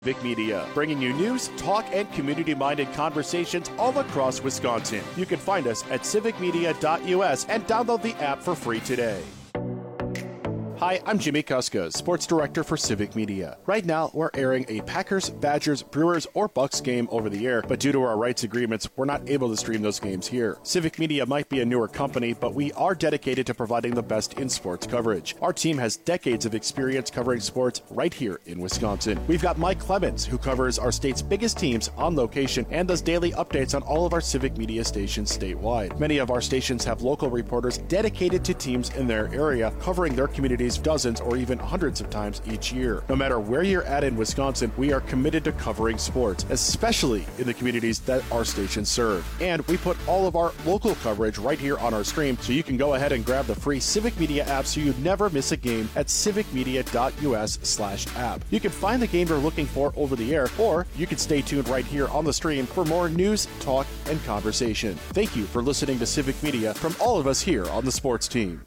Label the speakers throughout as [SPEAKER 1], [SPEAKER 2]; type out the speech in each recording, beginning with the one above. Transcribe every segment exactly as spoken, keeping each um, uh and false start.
[SPEAKER 1] Civic Media, bringing you news, talk, and community-minded conversations all across Wisconsin. You can find us at civic media dot U S and download the app for free today. Hi, I'm Jimmy Kuska, Sports Director for Civic Media. Right now, we're airing a Packers, Badgers, Brewers, or Bucks game over the air, but due to our rights agreements, we're not able to stream those games here. Civic Media might be a newer company, but we are dedicated to providing the best in sports coverage. Our team has decades of experience covering sports right here in Wisconsin. We've got Mike Clemens, who covers our state's biggest teams on location and does daily updates on all of our Civic Media stations statewide. Many of our stations have local reporters dedicated to teams in their area, covering their communities dozens or even hundreds of times each year. No matter where you're at in Wisconsin, we are committed to covering sports, especially in the communities that our stations serve. And we put all of our local coverage right here on our stream, so you can go ahead and grab the free Civic Media app so you never miss a game at civic media dot U S slash app. You can find the game you're looking for over the air, or you can stay tuned right here on the stream for more news, talk, and conversation. Thank you for listening to Civic Media from all of us here on the sports team.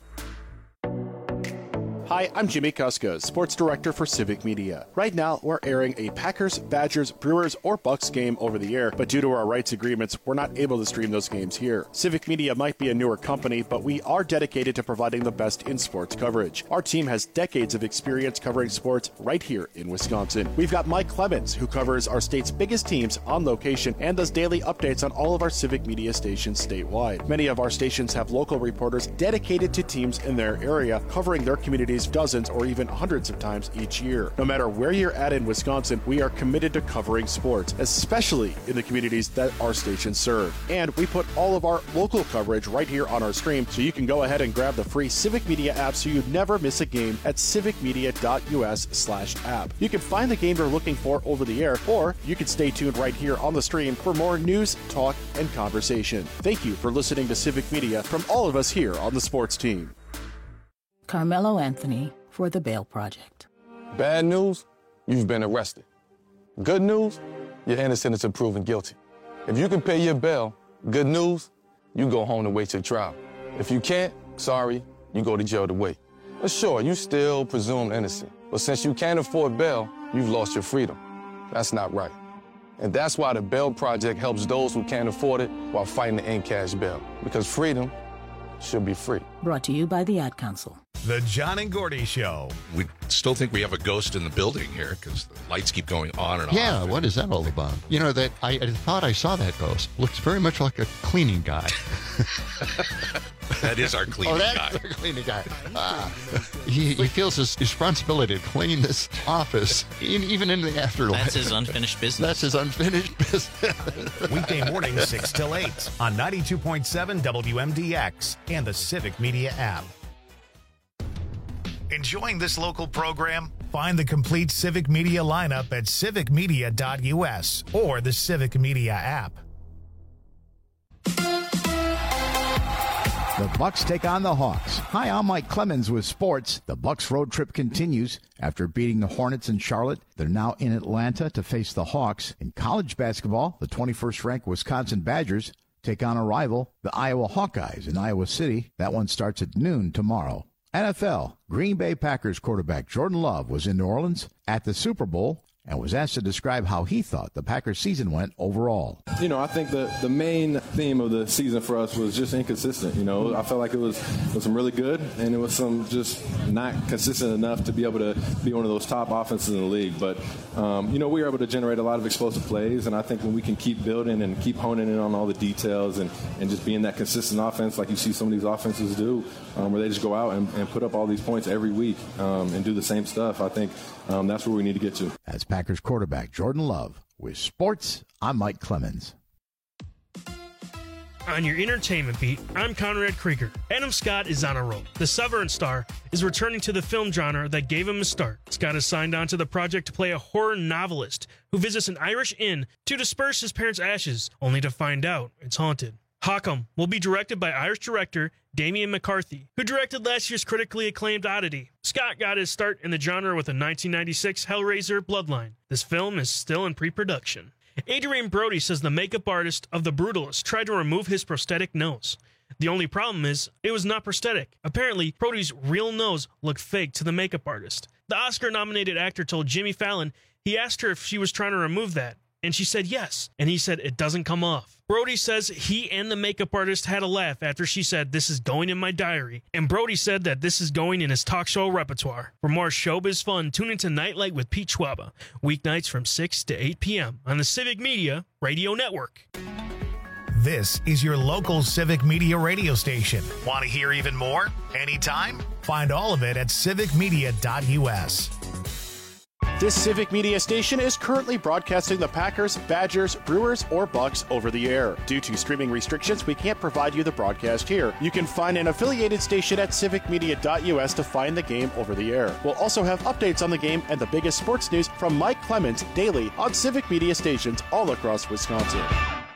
[SPEAKER 1] Hi, I'm Jimmy Kuska, Sports Director for Civic Media. Right now, we're airing a Packers, Badgers, Brewers, or Bucks game over the air, but due to our rights agreements, we're not able to stream those games here. Civic Media might be a newer company, but we are dedicated to providing the best in sports coverage. Our team has decades of experience covering sports right here in Wisconsin. We've got Mike Clemens, who covers our state's biggest teams on location and does daily updates on all of our Civic Media stations statewide. Many of our stations have local reporters dedicated to teams in their area, covering their communities dozens or even hundreds of times each year. No matter where you're at in Wisconsin, we are committed to covering sports, especially in the communities that our stations serve. And we put all of our local coverage right here on our stream, so you can go ahead and grab the free Civic Media app so you never miss a game at civic media dot U S slash app. You can find the game you're looking for over the air, or you can stay tuned right here on the stream for more news, talk, and conversation. Thank you for listening to Civic Media from all of us here on the sports team.
[SPEAKER 2] Carmelo Anthony for the Bail Project.
[SPEAKER 3] Bad news, you've been arrested. Good news, you're innocent until proven guilty. If you can pay your bail, good news, you go home to wait your trial. If you can't, sorry, you go to jail to wait. But sure, you still presumed innocent. But since you can't afford bail, you've lost your freedom. That's not right. And that's why the Bail Project helps those who can't afford it while fighting to end cash bail. Because freedom should be free.
[SPEAKER 2] Brought to you by the Ad Council.
[SPEAKER 4] The John and Gordy Show.
[SPEAKER 5] We still think we have a ghost in the building here because the lights keep going on and on.
[SPEAKER 6] Yeah, what is that all about? You know, that I, I thought I saw that ghost. Looks very much like a cleaning guy.
[SPEAKER 5] That is our cleaning
[SPEAKER 6] oh, that's
[SPEAKER 5] guy.
[SPEAKER 6] our cleaning guy. Ah. He, he feels his responsibility to clean this office, even in the afterlife.
[SPEAKER 7] That's his unfinished business.
[SPEAKER 6] That's his unfinished business.
[SPEAKER 4] Weekday morning, six till eight on ninety-two point seven W M D X and the Civic Media app. Enjoying this local program? Find the complete Civic Media lineup at civic media dot U S or the Civic Media app.
[SPEAKER 8] The Bucks take on the Hawks. Hi, I'm Mike Clemens with sports. The Bucks road trip continues. After beating the Hornets in Charlotte, they're now in Atlanta to face the Hawks. In college basketball, the twenty-first ranked Wisconsin Badgers take on a rival, the Iowa Hawkeyes in Iowa City. That one starts at noon tomorrow. N F L, Green Bay Packers quarterback Jordan Love was in New Orleans at the Super Bowl and was asked to describe how he thought the Packers season went overall.
[SPEAKER 9] You know, I think the, the main theme of the season for us was just inconsistent. You know, I felt like it was, it was some really good, and it was some just not consistent enough to be able to be one of those top offenses in the league. But, um, you know, we were able to generate a lot of explosive plays, and I think when we can keep building and keep honing in on all the details and, and just being that consistent offense like you see some of these offenses do, um, where they just go out and, and put up all these points every week um, and do the same stuff, I think um, that's where we need to get to.
[SPEAKER 8] That's Packers quarterback Jordan Love. With sports, I'm Mike Clemens.
[SPEAKER 10] On your entertainment beat, I'm Conrad Krieger. Adam Scott is on a roll. The Severance star is returning to the film genre that gave him a start. Scott has signed on to the project to play a horror novelist who visits an Irish inn to disperse his parents' ashes, only to find out it's haunted. Hawk'em will be directed by Irish director Damian McCarthy, who directed last year's critically acclaimed Oddity. Scott got his start in the genre with a nineteen ninety-six Hellraiser Bloodline. This film is still in pre-production. Adrian Brody says the makeup artist of The Brutalist tried to remove his prosthetic nose. The only problem is, it was not prosthetic. Apparently, Brody's real nose looked fake to the makeup artist. The Oscar-nominated actor told Jimmy Fallon He asked her if she was trying to remove that, and she said yes, and he said it doesn't come off. Brody says he and the makeup artist had a laugh after she said this is going in my diary, and Brody said that this is going in his talk show repertoire. For more showbiz fun, tune into Nightlight with Pete Schwaba, weeknights from six to eight p.m. on the Civic Media Radio Network.
[SPEAKER 4] This is your local Civic Media radio station. Want to hear even more? Anytime? Find all of it at civic media dot u s.
[SPEAKER 1] This Civic Media station is currently broadcasting the Packers, Badgers, Brewers, or Bucks over the air. Due to streaming restrictions, we can't provide you the broadcast here. You can find an affiliated station at civic media dot u s to find the game over the air. We'll also have updates on the game and the biggest sports news from Mike Clemens daily on Civic Media stations all across Wisconsin.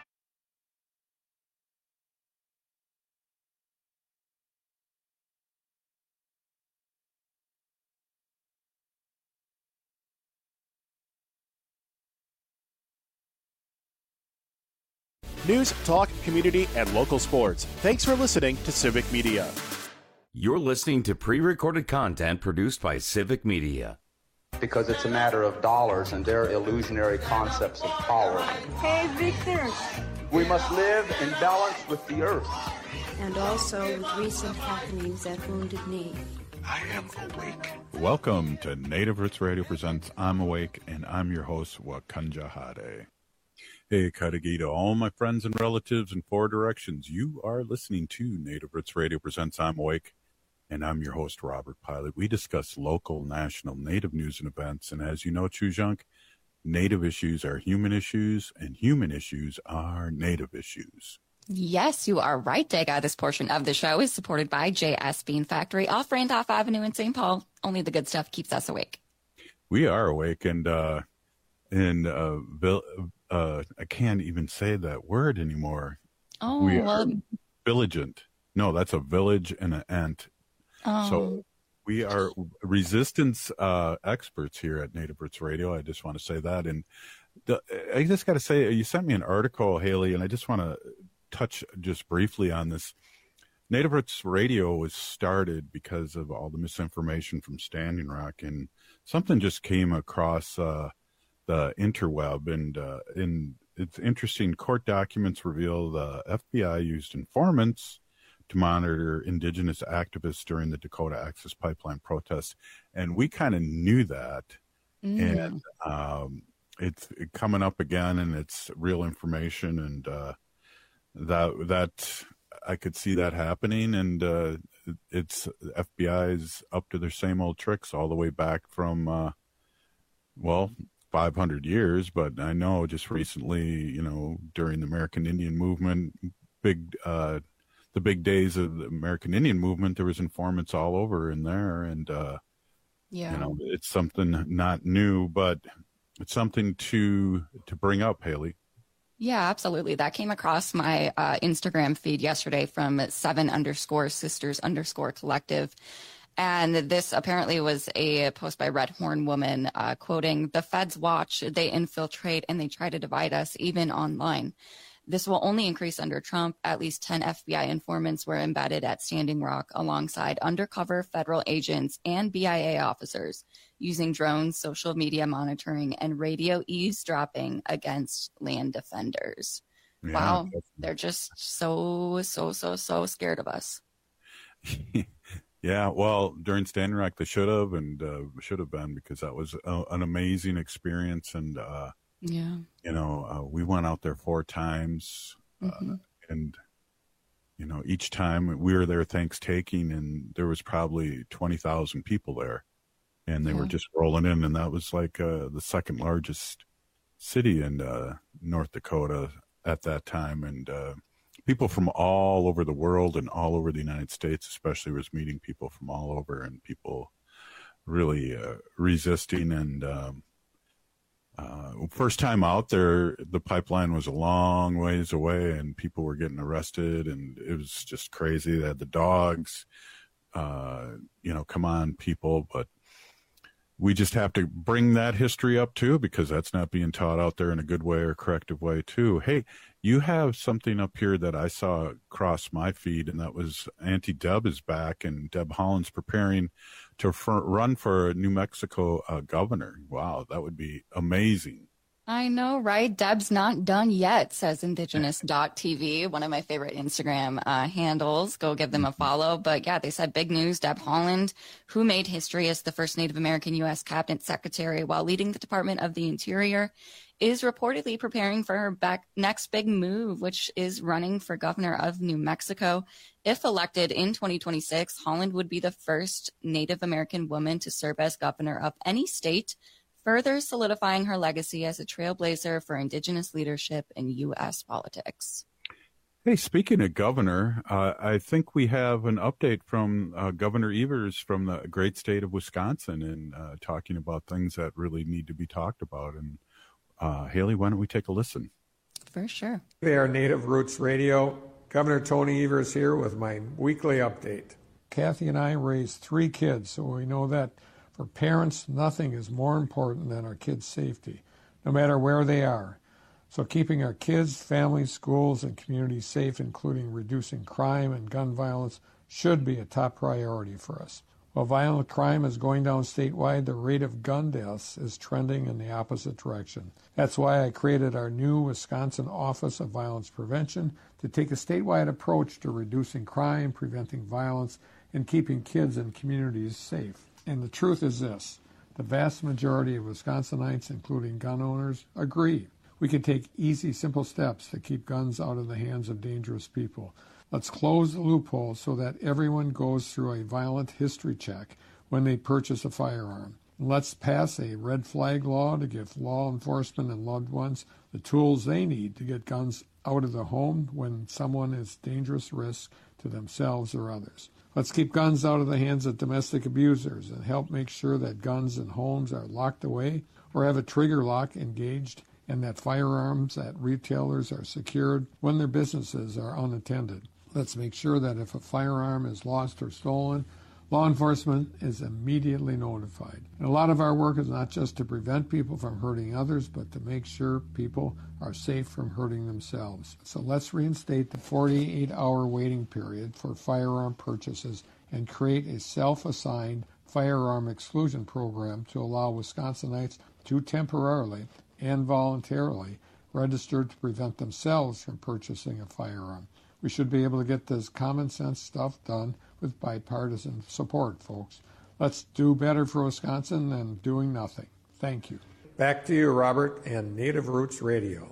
[SPEAKER 1] News, talk, community, and local sports. Thanks for listening to Civic Media.
[SPEAKER 7] You're listening to pre-recorded content produced by Civic Media.
[SPEAKER 11] Because it's a matter of dollars and their illusionary concepts of power.
[SPEAKER 12] Hey, Victor.
[SPEAKER 11] We must live in balance with the earth.
[SPEAKER 12] And also with recent happenings at Wounded Knee.
[SPEAKER 5] I am awake.
[SPEAKER 13] Welcome to Native Roots Radio Presents I'm Awake, and I'm your host, Wakanja Hade. Hey, Kadagi, to all my friends and relatives in four directions. You are listening to Native Roots Radio Presents I'm Awake, and I'm your host, Robert Pilot. We discuss local, national, Native news and events, and as you know, Chujunk, Native issues are human issues, and human issues are Native issues.
[SPEAKER 14] Yes, you are right, Dega. This portion of the show is supported by J S Bean Factory off Randolph Avenue in Saint Paul. Only the good stuff keeps us awake.
[SPEAKER 13] We are awake, and, uh, and, uh, Bill, Uh, I can't even say that word anymore.
[SPEAKER 14] Oh,
[SPEAKER 13] we
[SPEAKER 14] well.
[SPEAKER 13] are vigilant. No, that's a village and an ant.
[SPEAKER 14] Oh.
[SPEAKER 13] So we are resistance uh, experts here at Native Roots Radio. I just want to say that. And the, I just got to say, you sent me an article, Haley, and I just want to touch just briefly on this. Native Roots Radio was started because of all the misinformation from Standing Rock, and something just came across uh, the interweb, and uh, in it's interesting. Court documents reveal the F B I used informants to monitor indigenous activists during the Dakota Access Pipeline protests, and we kind of knew that. Mm. And um, it's coming up again, and it's real information, and uh, that that I could see that happening, and uh, it's F B I's up to their same old tricks all the way back from uh, well. five hundred years, but I know just recently, you know, during the American Indian movement, big, uh, the big days of the American Indian movement, there was informants all over in there. And, uh, yeah. you know, it's something not new, but it's something to, to bring up, Haley.
[SPEAKER 14] Yeah, absolutely. That came across my uh, Instagram feed yesterday from seven underscore sisters underscore collective. And this apparently was a post by Red Horn Woman, uh, quoting, "The feds watch, they infiltrate, and they try to divide us, even online. This will only increase under Trump. At least ten F B I informants were embedded at Standing Rock alongside undercover federal agents and B I A officers using drones, social media monitoring, and radio eavesdropping against land defenders." Yeah, wow. They're just so, so, so, so scared of us.
[SPEAKER 13] Yeah, well, during Standing Rock, they should have and uh, should have been, because that was a, an amazing experience. And, uh,
[SPEAKER 14] yeah,
[SPEAKER 13] you know, uh, we went out there four times mm-hmm. uh, and, you know, each time we were there thanks-taking, and there was probably twenty thousand people there, and they yeah. were just rolling in. And that was like uh, the second largest city in uh, North Dakota at that time. And, uh, people from all over the world and all over the United States, especially, was meeting people from all over, and people really uh, resisting. And um, uh, first time out there, the pipeline was a long ways away, and people were getting arrested, and it was just crazy. They had the dogs, uh, you know, come on, people. But we just have to bring that history up too, because that's not being taught out there in a good way or corrective way too. Hey, you have something up here that I saw cross my feed, and that was Auntie Deb is back, and Deb Haaland's preparing to for, run for New Mexico uh, governor. Wow, that would be amazing.
[SPEAKER 14] I know, right? Deb's not done yet, says indigenous dot T V, one of my favorite Instagram uh, handles. Go give them a follow. But yeah, they said big news. Deb Haaland, who made history as the first Native American U S cabinet secretary while leading the Department of the Interior, is reportedly preparing for her back next big move, which is running for governor of New Mexico. If elected in twenty twenty-six, Haaland would be the first Native American woman to serve as governor of any state, further solidifying her legacy as a trailblazer for indigenous leadership in U S politics.
[SPEAKER 13] Hey, speaking of governor, uh, I think we have an update from uh, Governor Evers from the great state of Wisconsin, and uh, talking about things that really need to be talked about. And uh, Haley, why don't we take a listen?
[SPEAKER 14] For sure.
[SPEAKER 15] They are Native Roots Radio. Governor Tony Evers here with my weekly update. Kathy and I raised three kids, so we know that for parents, nothing is more important than our kids' safety, no matter where they are. So keeping our kids, families, schools, and communities safe, including reducing crime and gun violence, should be a top priority for us. While violent crime is going down statewide, the rate of gun deaths is trending in the opposite direction. That's why I created our new Wisconsin Office of Violence Prevention to take a statewide approach to reducing crime, preventing violence, and keeping kids and communities safe. And the truth is this: the vast majority of Wisconsinites, including gun owners, agree. We can take easy, simple steps to keep guns out of the hands of dangerous people. Let's close the loophole so that everyone goes through a violent history check when they purchase a firearm. And let's pass a red flag law to give law enforcement and loved ones the tools they need to get guns out of the home when someone is dangerous risk to themselves or others. Let's keep guns out of the hands of domestic abusers and help make sure that guns in homes are locked away or have a trigger lock engaged, and that firearms at retailers are secured when their businesses are unattended. Let's make sure that if a firearm is lost or stolen, law enforcement is immediately notified. And a lot of our work is not just to prevent people from hurting others, but to make sure people are safe from hurting themselves. So let's reinstate the forty-eight hour waiting period for firearm purchases and create a self-assigned firearm exclusion program to allow Wisconsinites to temporarily and voluntarily register to prevent themselves from purchasing a firearm. We should be able to get this common sense stuff done with bipartisan support, folks. Let's do better for Wisconsin than doing nothing. Thank you. Back to you, Robert, and Native Roots Radio.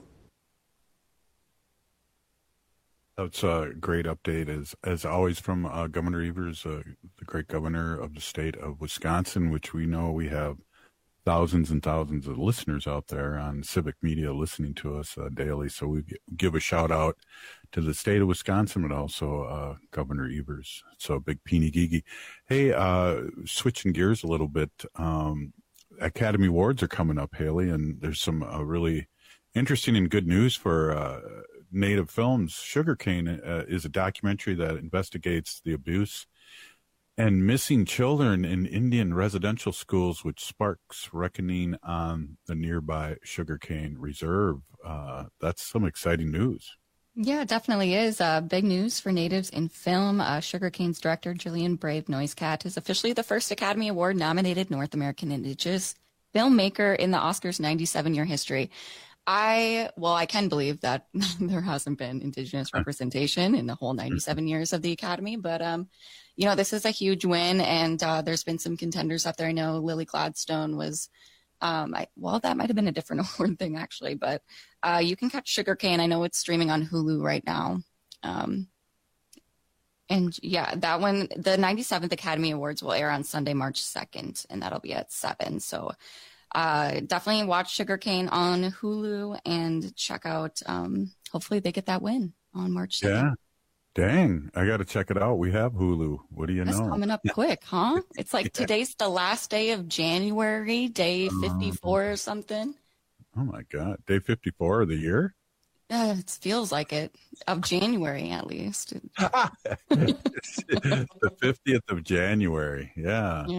[SPEAKER 13] That's a great update, as as always, from uh, Governor Evers, uh, the great governor of the state of Wisconsin, which we know we have thousands and thousands of listeners out there on civic media listening to us uh, daily. So we give a shout out to the state of Wisconsin, but also uh, Governor Evers. So big peeny gigi. Hey, uh, switching gears a little bit, um, Academy Awards are coming up, Haley, and there's some uh, really interesting and good news for uh, Native films. Sugarcane uh, is a documentary that investigates the abuse and missing children in Indian residential schools, which sparks reckoning on the nearby Sugarcane Reserve. Uh, that's some exciting news.
[SPEAKER 14] Yeah, it definitely is. Uh, big news for Natives in film. Uh, Sugarcane's director, Jillian Brave Noisecat, is officially the first Academy Award nominated North American Indigenous filmmaker in the Oscars' ninety-seven year history. I, well, I can believe that there hasn't been Indigenous representation in the whole ninety-seven years of the Academy, but, um, you know, this is a huge win, and uh, there's been some contenders up there. I know Lily Gladstone was, um, I, well, that might have been a different award thing, actually, but uh, you can catch Sugarcane. I know it's streaming on Hulu right now. Um, and yeah, that one, the ninety-seventh Academy Awards will air on Sunday, March second, and that'll be at seven. So uh, definitely watch Sugarcane on Hulu and check out, um, hopefully they get that win on March second.
[SPEAKER 13] Yeah. Dang, I got to check it out. We have Hulu. What do you
[SPEAKER 14] That's
[SPEAKER 13] know?
[SPEAKER 14] coming up quick, huh? It's like
[SPEAKER 13] Yeah.
[SPEAKER 14] today's the last day of January, day fifty-four or something.
[SPEAKER 13] Oh, my God. Day fifty-four of the year?
[SPEAKER 14] Uh, it feels like it, of January at least.
[SPEAKER 13] The fiftieth of January. Yeah.
[SPEAKER 14] Yeah.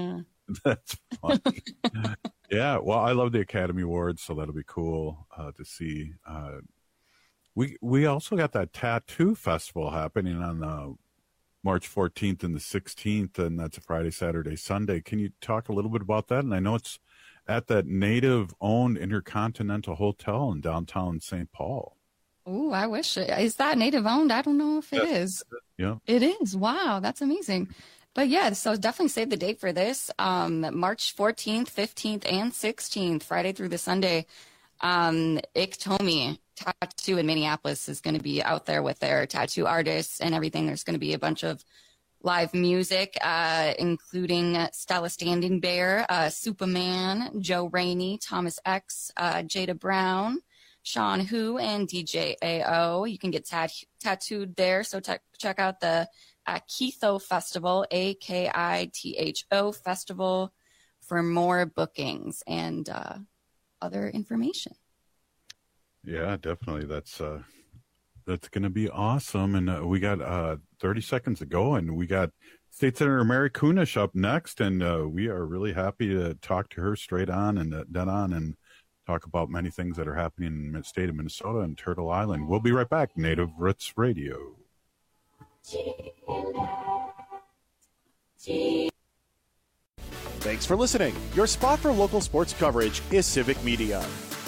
[SPEAKER 13] That's funny. Yeah, well, I love the Academy Awards, so that'll be cool uh, to see. Uh, we we also got that tattoo festival happening on uh, March fourteenth and the sixteenth, and that's a Friday, Saturday, Sunday. Can you talk a little bit about that? And I know it's at that Native-owned Intercontinental Hotel in downtown Saint Paul.
[SPEAKER 14] Oh, I wish. It, is that Native-owned? I don't know if it
[SPEAKER 13] Yes.
[SPEAKER 14] is.
[SPEAKER 13] Yeah.
[SPEAKER 14] It is. Wow, that's amazing. But yeah, so definitely save the date for this. Um, March fourteenth, fifteenth, and sixteenth, Friday through the Sunday. Um, Iktomi Tattoo in Minneapolis is going to be out there with their tattoo artists and everything. There's going to be a bunch of live music, uh, including Stella Standing Bear, uh, Superman, Joe Rainey, Thomas X, uh, Jada Brown, Sean Hu, and D J A O. You can get tat- tattooed there, so t- check out the Akitho Festival, A K I T H O Festival, for more bookings and uh, other information.
[SPEAKER 13] Yeah, definitely. That's uh, that's going to be awesome. And uh, we got uh, thirty seconds to go, and we got State Senator Mary Kunesh up next, and uh, we are really happy to talk to her straight on and uh, dead on and talk about many things that are happening in the state of Minnesota and Turtle Island. We'll be right back. Native Roots Radio.
[SPEAKER 1] Thanks for listening. Your spot for local sports coverage is Civic Media.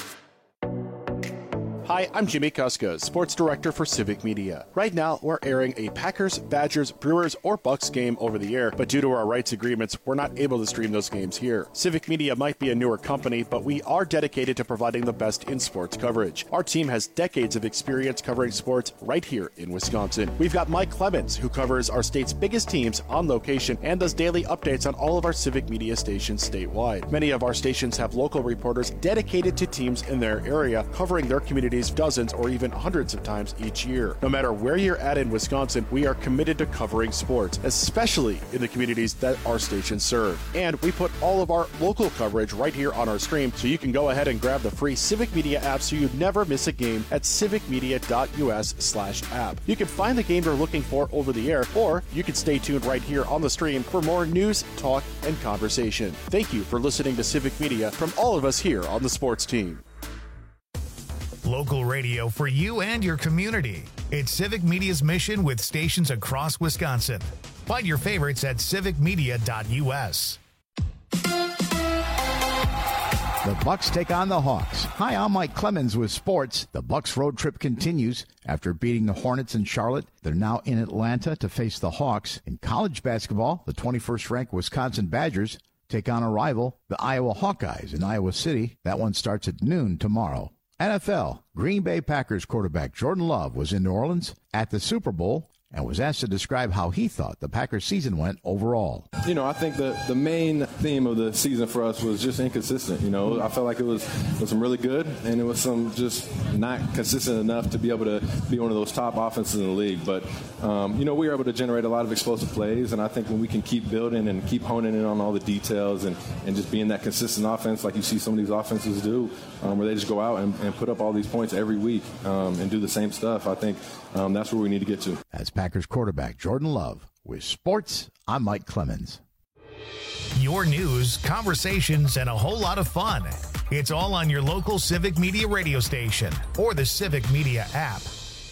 [SPEAKER 1] Hi, I'm Jimmy Kuska, Sports Director for Civic Media. Right now, we're airing a Packers, Badgers, Brewers, or Bucks game over the air, but due to our rights agreements, we're not able to stream those games here. Civic Media might be a newer company, but we are dedicated to providing the best in sports coverage. Our team has decades of experience covering sports right here in Wisconsin. We've got Mike Clemens, who covers our state's biggest teams on location and does daily updates on all of our Civic Media stations statewide. Many of our stations have local reporters dedicated to teams in their area, covering their communities dozens or even hundreds of times each year. No matter where you're at in Wisconsin, we are committed to covering sports, especially in the communities that our stations serve. And we put all of our local coverage right here on our stream, so you can go ahead and grab the free Civic Media app so you never miss a game at civicmedia.us slash app. You can find the game you're looking for over the air, or you can stay tuned right here on the stream for more news, talk, and conversation. Thank you for listening to Civic Media from all of us here on the sports team.
[SPEAKER 4] Local radio for you and your community. It's Civic Media's mission with stations across Wisconsin. Find your favorites at civic media dot u s.
[SPEAKER 8] The Bucks take on the Hawks. Hi, I'm Mike Clemens with sports. The Bucks road trip continues. After beating the Hornets in Charlotte, they're now in Atlanta to face the Hawks. In college basketball, the twenty-first ranked Wisconsin Badgers take on a rival, the Iowa Hawkeyes in Iowa City. That one starts at noon tomorrow. N F L, Green Bay Packers quarterback Jordan Love was in New Orleans at the Super Bowl and was asked to describe how he thought the Packers season went overall.
[SPEAKER 9] You know, I think the, the main theme of the season for us was just inconsistent. You know, I felt like it was, it was some really good, and it was some just not consistent enough to be able to be one of those top offenses in the league. But, um, you know, we were able to generate a lot of explosive plays, and I think when we can keep building and keep honing in on all the details and, and just being that consistent offense like you see some of these offenses do, um, where they just go out and, and put up all these points every week um, and do the same stuff, I think um, that's where we need to get to.
[SPEAKER 8] That's Packers quarterback Jordan Love. With sports, I'm Mike Clemens.
[SPEAKER 4] Your news, conversations, and a whole lot of fun. It's all on your local Civic Media radio station or the Civic Media app.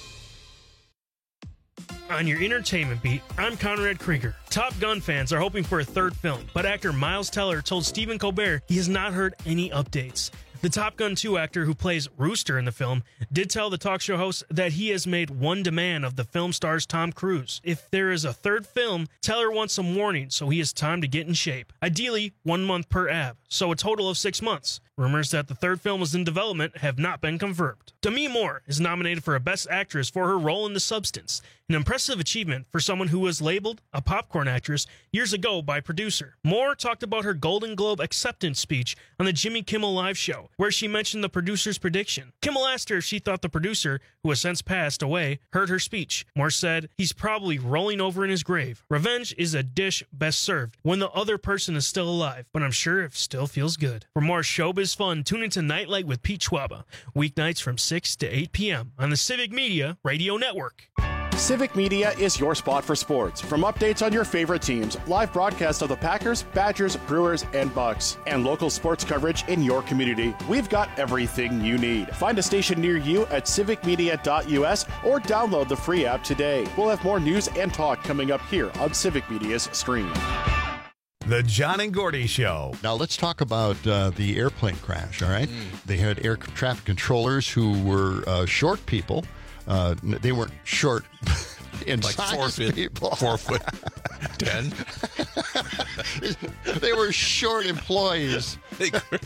[SPEAKER 10] On your entertainment beat, I'm Conrad Krieger. Top Gun fans are hoping for a third film, but actor Miles Teller told Stephen Colbert he has not heard any updates. The Top Gun two actor who plays Rooster in the film did tell the talk show host that he has made one demand of the film star's Tom Cruise. If there is a third film, Teller wants some warning, so he has time to get in shape. Ideally, one month per ab, so a total of six months. Rumors that the third film is in development have not been confirmed. Demi Moore is nominated for a Best Actress for her role in The Substance, an impressive achievement for someone who was labeled a popcorn actress years ago by producer. Moore talked about her Golden Globe acceptance speech on the Jimmy Kimmel Live show, where she mentioned the producer's prediction. Kimmel asked her if she thought the producer, who has since passed away, heard her speech. Moore said, "He's probably rolling over in his grave. Revenge is a dish best served when the other person is still alive, but I'm sure it still feels good." For more showbiz fun, tune into Nightlight with Pete Schwaba, weeknights from six to eight p.m. on the Civic Media Radio Network.
[SPEAKER 1] Civic Media is your spot for sports. From updates on your favorite teams, live broadcasts of the Packers, Badgers, Brewers, and Bucks, and local sports coverage in your community, we've got everything you need. Find a station near you at civic media dot u s or download the free app today. We'll have more news and talk coming up here on Civic Media's stream.
[SPEAKER 4] The John and Gordy Show.
[SPEAKER 6] Now let's talk about uh, the airplane crash, all right? Mm. They had air traffic controllers who were uh, short people. Uh, they weren't short in
[SPEAKER 5] like
[SPEAKER 6] size
[SPEAKER 5] four foot,
[SPEAKER 6] people.
[SPEAKER 5] Four foot ten.
[SPEAKER 6] They were short employees.
[SPEAKER 5] They, could,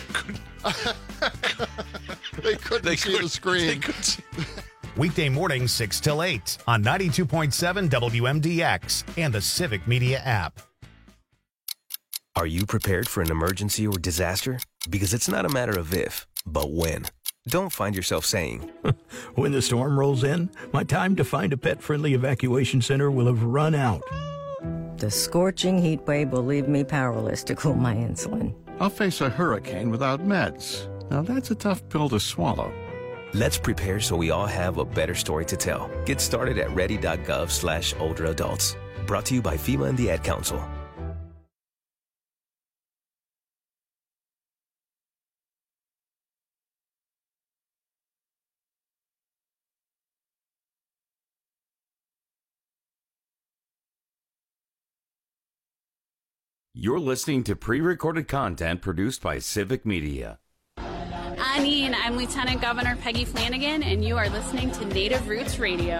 [SPEAKER 6] they couldn't
[SPEAKER 5] they
[SPEAKER 6] see
[SPEAKER 5] could,
[SPEAKER 6] the screen.
[SPEAKER 5] They could see.
[SPEAKER 4] Weekday mornings six till eight on ninety-two point seven W M D X and the Civic Media app.
[SPEAKER 16] Are you prepared for an emergency or disaster? Because it's not a matter of if, but when. Don't find yourself saying,
[SPEAKER 17] when the storm rolls in, my time to find a pet-friendly evacuation center will have run out.
[SPEAKER 18] The scorching heat wave will leave me powerless to cool my insulin.
[SPEAKER 19] I'll face a hurricane without meds. Now that's a tough pill to swallow.
[SPEAKER 16] Let's prepare so we all have a better story to tell. Get started at ready.gov slash older adults. Brought to you by FEMA and the Ad Council.
[SPEAKER 7] You're listening to pre-recorded content produced by Civic Media.
[SPEAKER 20] I mean, I'm Lieutenant Governor Peggy Flanagan, and you are listening to Native Roots Radio.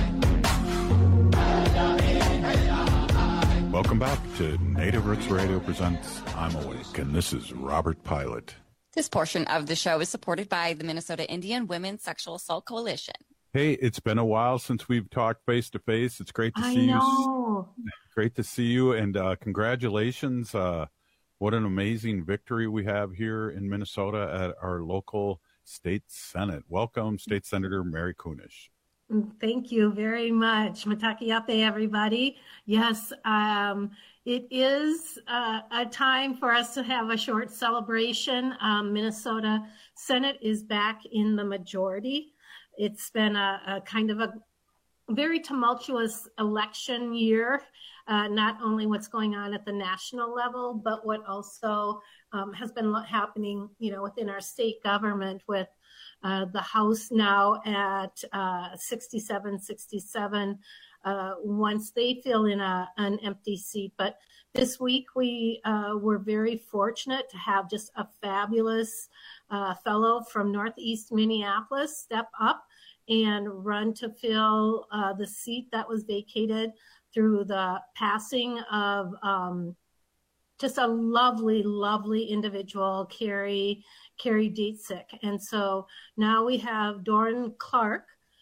[SPEAKER 13] Welcome back to Native Roots Radio presents I'm Awake, and this is Robert Pilot.
[SPEAKER 14] This portion of the show is supported by the Minnesota Indian Women's Sexual Assault Coalition.
[SPEAKER 13] Hey, it's been a while since we've talked face to face. It's great to
[SPEAKER 21] I
[SPEAKER 13] see
[SPEAKER 21] know.
[SPEAKER 13] you. Great to see you, and uh, congratulations. Uh, what an amazing victory we have here in Minnesota at our local state senate. Welcome, State Senator Mary Kunesh.
[SPEAKER 21] Thank you very much. Matakiape, everybody. Yes, um, it is uh, a time for us to have a short celebration. Um, Minnesota Senate is back in the majority. It's been a, a kind of a very tumultuous election year, uh, not only what's going on at the national level, but what also um, has been happening, you know, within our state government with uh, the House now at uh, sixty-seven sixty-seven, uh, once they fill in a, an empty seat. But this week we uh, were very fortunate to have just a fabulous uh, fellow from Northeast Minneapolis step up and run to fill uh, the seat that was vacated through the passing of um, just a lovely, lovely individual, Carrie, Carrie Dietzig. And so now we have Doran Clark,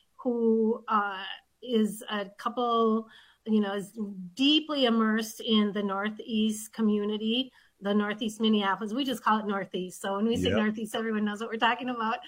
[SPEAKER 21] who uh, is a couple, you know, is deeply immersed in the Northeast community, the Northeast Minneapolis. We just call it Northeast. So when we say yep. Northeast, everyone knows what we're talking about.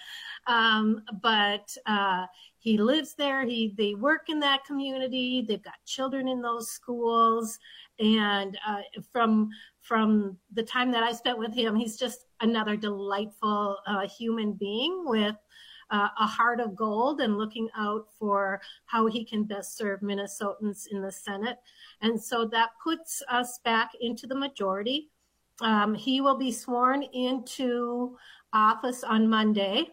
[SPEAKER 21] Um, but uh, he lives there. He they work in that community. They've got children in those schools. And uh, from from the time that I spent with him, he's just another delightful uh, human being with uh, a heart of gold and looking out for how he can best serve Minnesotans in the Senate. And so that puts us back into the majority. Um, he will be sworn into office on Monday.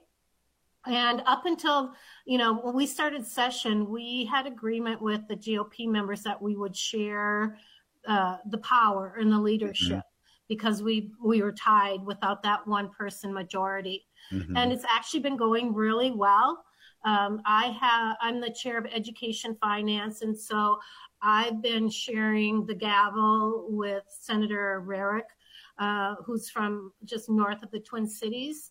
[SPEAKER 21] And up until, you know, when we started session, we had agreement with the G O P members that we would share uh, the power and the leadership mm-hmm. because we we were tied without that one person majority. Mm-hmm. And it's actually been going really well. Um, I have I'm the chair of Education Finance, and so I've been sharing the gavel with Senator Rarick, uh, who's from just north of the Twin Cities.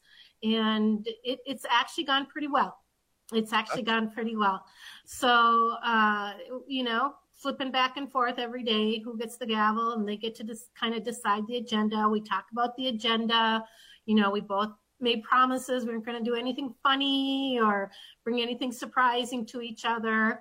[SPEAKER 21] And it, it's actually gone pretty well. It's actually gone pretty well. So, uh, you know, flipping back and forth every day, who gets the gavel, and they get to just kind of decide the agenda. We talk about the agenda. You know, we both made promises we weren't going to do anything funny or bring anything surprising to each other.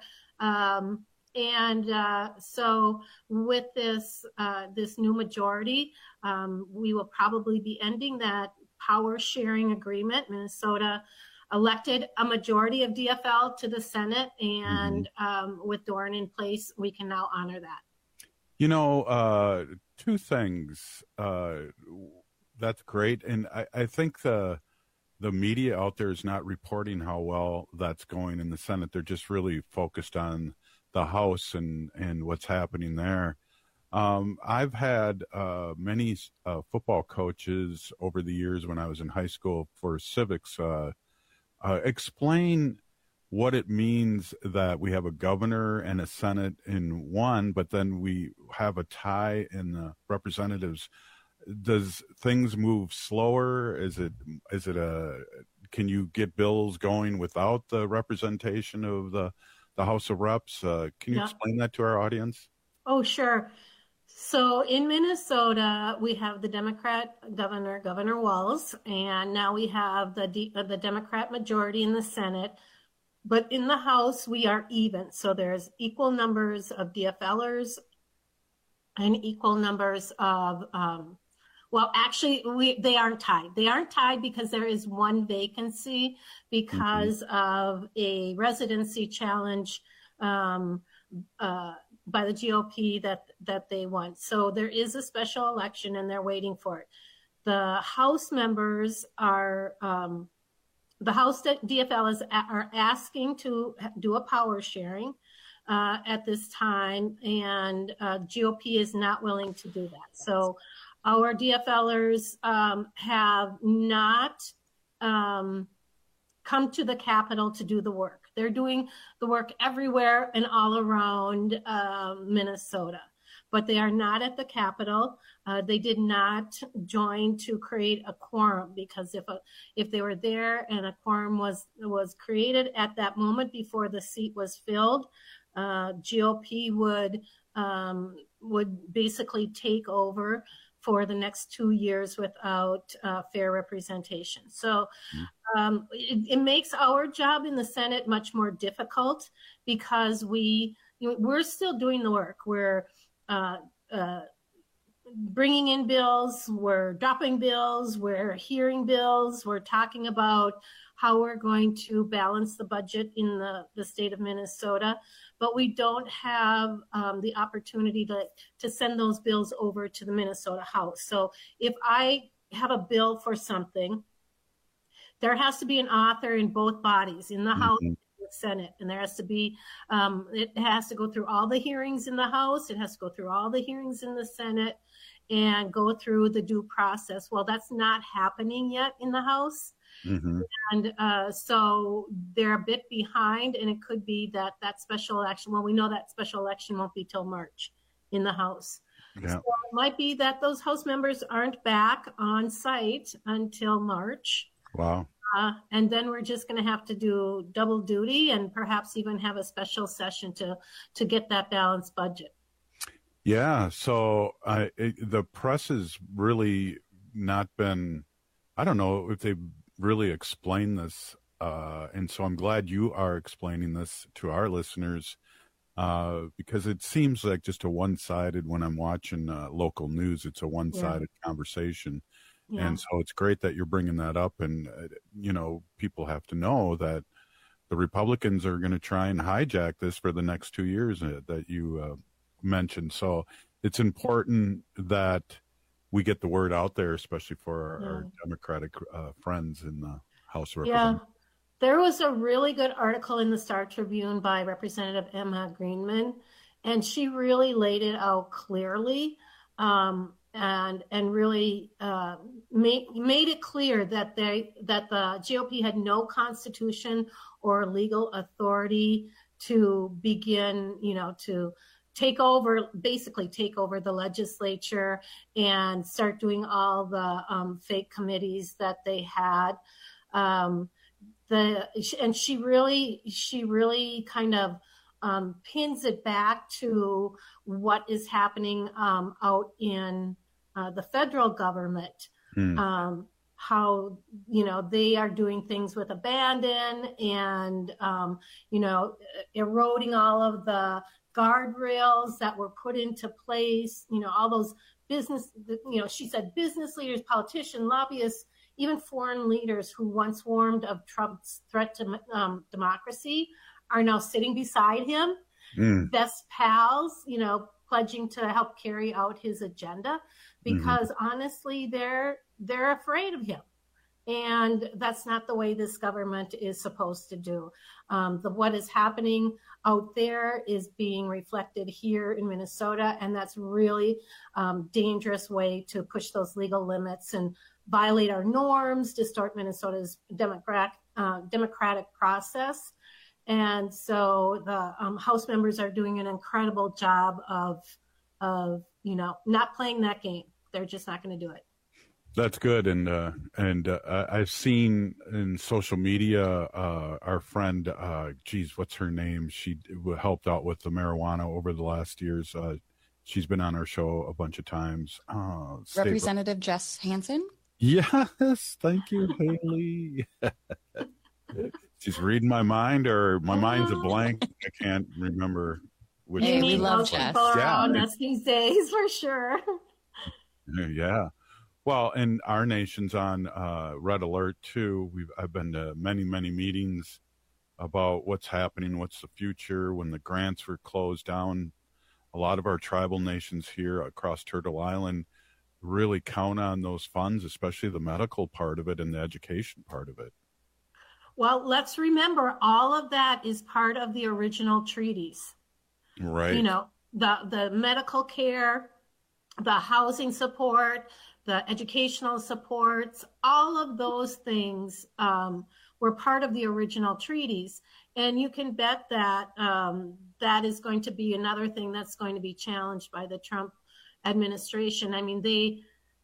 [SPEAKER 21] Um, and uh, so with this, uh, this new majority, um, we will probably be ending that power sharing agreement. Minnesota elected a majority of D F L to the Senate, and
[SPEAKER 13] Mm-hmm.
[SPEAKER 21] um, with Doran in place, we can now honor that.
[SPEAKER 13] You know, uh, two things. Uh, that's great. And I, I think the the media out there is not reporting how well that's going in the Senate. They're just really focused on the House and, and what's happening there. Um, I've had uh, many uh, football coaches over the years when I was in high school for civics uh, uh, explain what it means that we have a governor and a Senate in one, but then we have a tie in the representatives. Does things move slower? Is it is it a can you get bills going without the representation of the the House of Reps? Uh, can you
[SPEAKER 21] Yeah.
[SPEAKER 13] explain that to our audience?
[SPEAKER 21] Oh, sure. So in Minnesota, we have the Democrat governor, Governor Walz, and now we have the D, uh, the Democrat majority in the Senate. But in the House, we are even. So there's equal numbers of DFLers and equal numbers of, um, well, actually, we they aren't tied. They aren't tied because there is one vacancy because mm-hmm. of a residency challenge um, uh, by the G O P that, that they won. So there is a special election and they're waiting for it. The House members are, um, the House D F L is are asking to do a power sharing uh, at this time, and uh, G O P is not willing to do that. So our DFLers um, have not um, come to the Capitol to do the work. They're doing the work everywhere and all around uh, Minnesota, but they are not at the Capitol. Uh, they did not join to create a quorum, because if a, if they were there and a quorum was was created at that moment before the seat was filled, uh, G O P would um, would basically take over for the next two years without uh, fair representation. So um, it, it makes our job in the Senate much more difficult because we, you know, we're still doing the work. We're uh, uh, bringing in bills, we're dropping bills, we're hearing bills, we're talking about how we're going to balance the budget in the, the state of Minnesota, but we don't have um, the opportunity to, to send those bills over to the Minnesota House. So if I have a bill for something, there has to be an author in both bodies, in the mm-hmm. House and the Senate, and there has to be, um, it has to go through all the hearings in the House, it has to go through all the hearings in the Senate, and go through the due process. Well, that's not happening yet in the House. Mm-hmm. And uh, so they're a bit behind, and it could be that that special election, well, we know that special election won't be till March in the House. Yeah. So it might be that those House members aren't back on site until March.
[SPEAKER 13] Wow.
[SPEAKER 21] Uh, and then we're just going to have to do double duty and perhaps even have a special session to, to get that balanced budget.
[SPEAKER 13] Yeah, so I, it, the press has really not been, I don't know if they've really explained this, uh, and so I'm glad you are explaining this to our listeners, uh, because it seems like just a one-sided, when I'm watching uh, local news, it's a one-sided yeah. conversation. Yeah. And so it's great that you're bringing that up, and, uh, you know, people have to know that the Republicans are going to try and hijack this for the next two years uh, that you uh, mentioned. So it's important that we get the word out there, especially for our, yeah. our Democratic uh, friends in the House of Representatives.
[SPEAKER 21] Yeah, there was a really good article in the Star Tribune by Representative Emma Greenman, and she really laid it out clearly, um, and and really uh, made made it clear that they that the G O P had no constitution or legal authority to begin, you know, to take over, basically take over the legislature and start doing all the um, fake committees that they had. Um, the and she really, she really kind of um, pins it back to what is happening um, out in uh, the federal government. Mm. Um, how, you know, they are doing things with abandon and, um, you know, eroding all of the guardrails that were put into place, you know, all those business, you know, she said business leaders, politicians, lobbyists, even foreign leaders who once warned of Trump's threat to um, democracy are now sitting beside him, mm. best pals, you know, pledging to help carry out his agenda, because mm-hmm. honestly, they're they're afraid of him. And that's not the way this government is supposed to do. Um, the, what is happening out there is being reflected here in Minnesota, and that's really um, dangerous way to push those legal limits and violate our norms, distort Minnesota's democratic uh, democratic process. And so the um, House members are doing an incredible job of, of you know, not playing that game. They're just not going to do it.
[SPEAKER 13] That's good, and uh, and uh, I've seen in social media uh, our friend, uh, geez, what's her name? She helped out with the marijuana over the last years. Uh, she's been on our show a bunch of times. Uh,
[SPEAKER 14] Representative Jess Hansen.
[SPEAKER 13] Yes, thank you, Haley. She's reading my mind, or my mind's a blank. I can't remember which.
[SPEAKER 21] Hey, we love
[SPEAKER 13] Jess.
[SPEAKER 21] Jess. Yeah, us these days for sure.
[SPEAKER 13] Yeah. Well, and our nation's on uh, red alert too. We've I've been to many, many meetings about what's happening, what's the future. When the grants were closed down, a lot of our tribal nations here across Turtle Island really count on those funds, especially the medical part of it and the education part of it.
[SPEAKER 21] Well, let's remember all of that is part of the original treaties.
[SPEAKER 13] Right.
[SPEAKER 21] You know, the the medical care, the housing support, the educational supports, all of those things um, were part of the original treaties. And you can bet that um, that is going to be another thing that's going to be challenged by the Trump administration. I mean, they,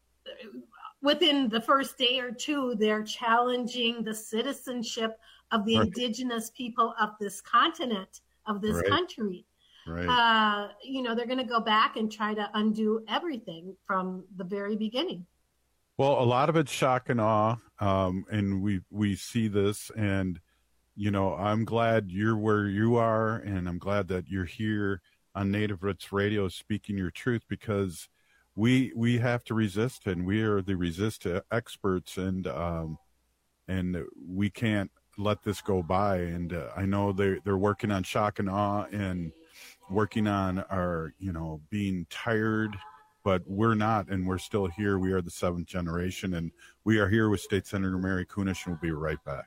[SPEAKER 21] within the first day or two, they're challenging the citizenship of the right. indigenous people of this continent, of this right. country. Right. Uh, you know, they're going to go back and try to undo everything from the very beginning.
[SPEAKER 13] Well, a lot of it's shock and awe, um, and we we see this, and you know, I'm glad you're where you are, and I'm glad that you're here on Native Roots Radio speaking your truth, because we we have to resist, and we are the resist experts, and um, and we can't let this go by. And uh, I know they they're working on shock and awe and working on our, you know, being tired, but we're not, and we're still here. We are the seventh generation, and we are here with State Senator Mary Kunesh, and we'll be right back.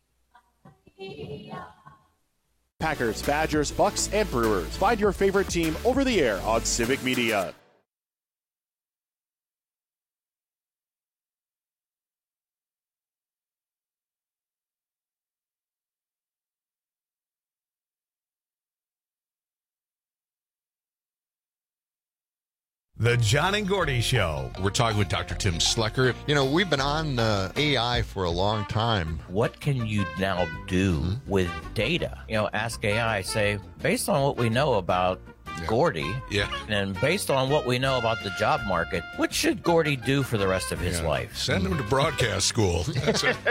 [SPEAKER 1] Packers, Badgers, Bucks, and Brewers. Find your favorite team over the air on Civic Media.
[SPEAKER 4] The John and Gordy Show.
[SPEAKER 5] We're talking with Doctor Tim Slecker.
[SPEAKER 6] You know, we've been on uh, A I for a long time.
[SPEAKER 3] What can you now do mm-hmm. with data? You know, ask A I, say, based on what we know about yeah. Gordy,
[SPEAKER 5] yeah.
[SPEAKER 3] and based on what we know about the job market, what should Gordy do for the rest of his
[SPEAKER 5] yeah.
[SPEAKER 3] life?
[SPEAKER 5] Send him to broadcast school. That's it.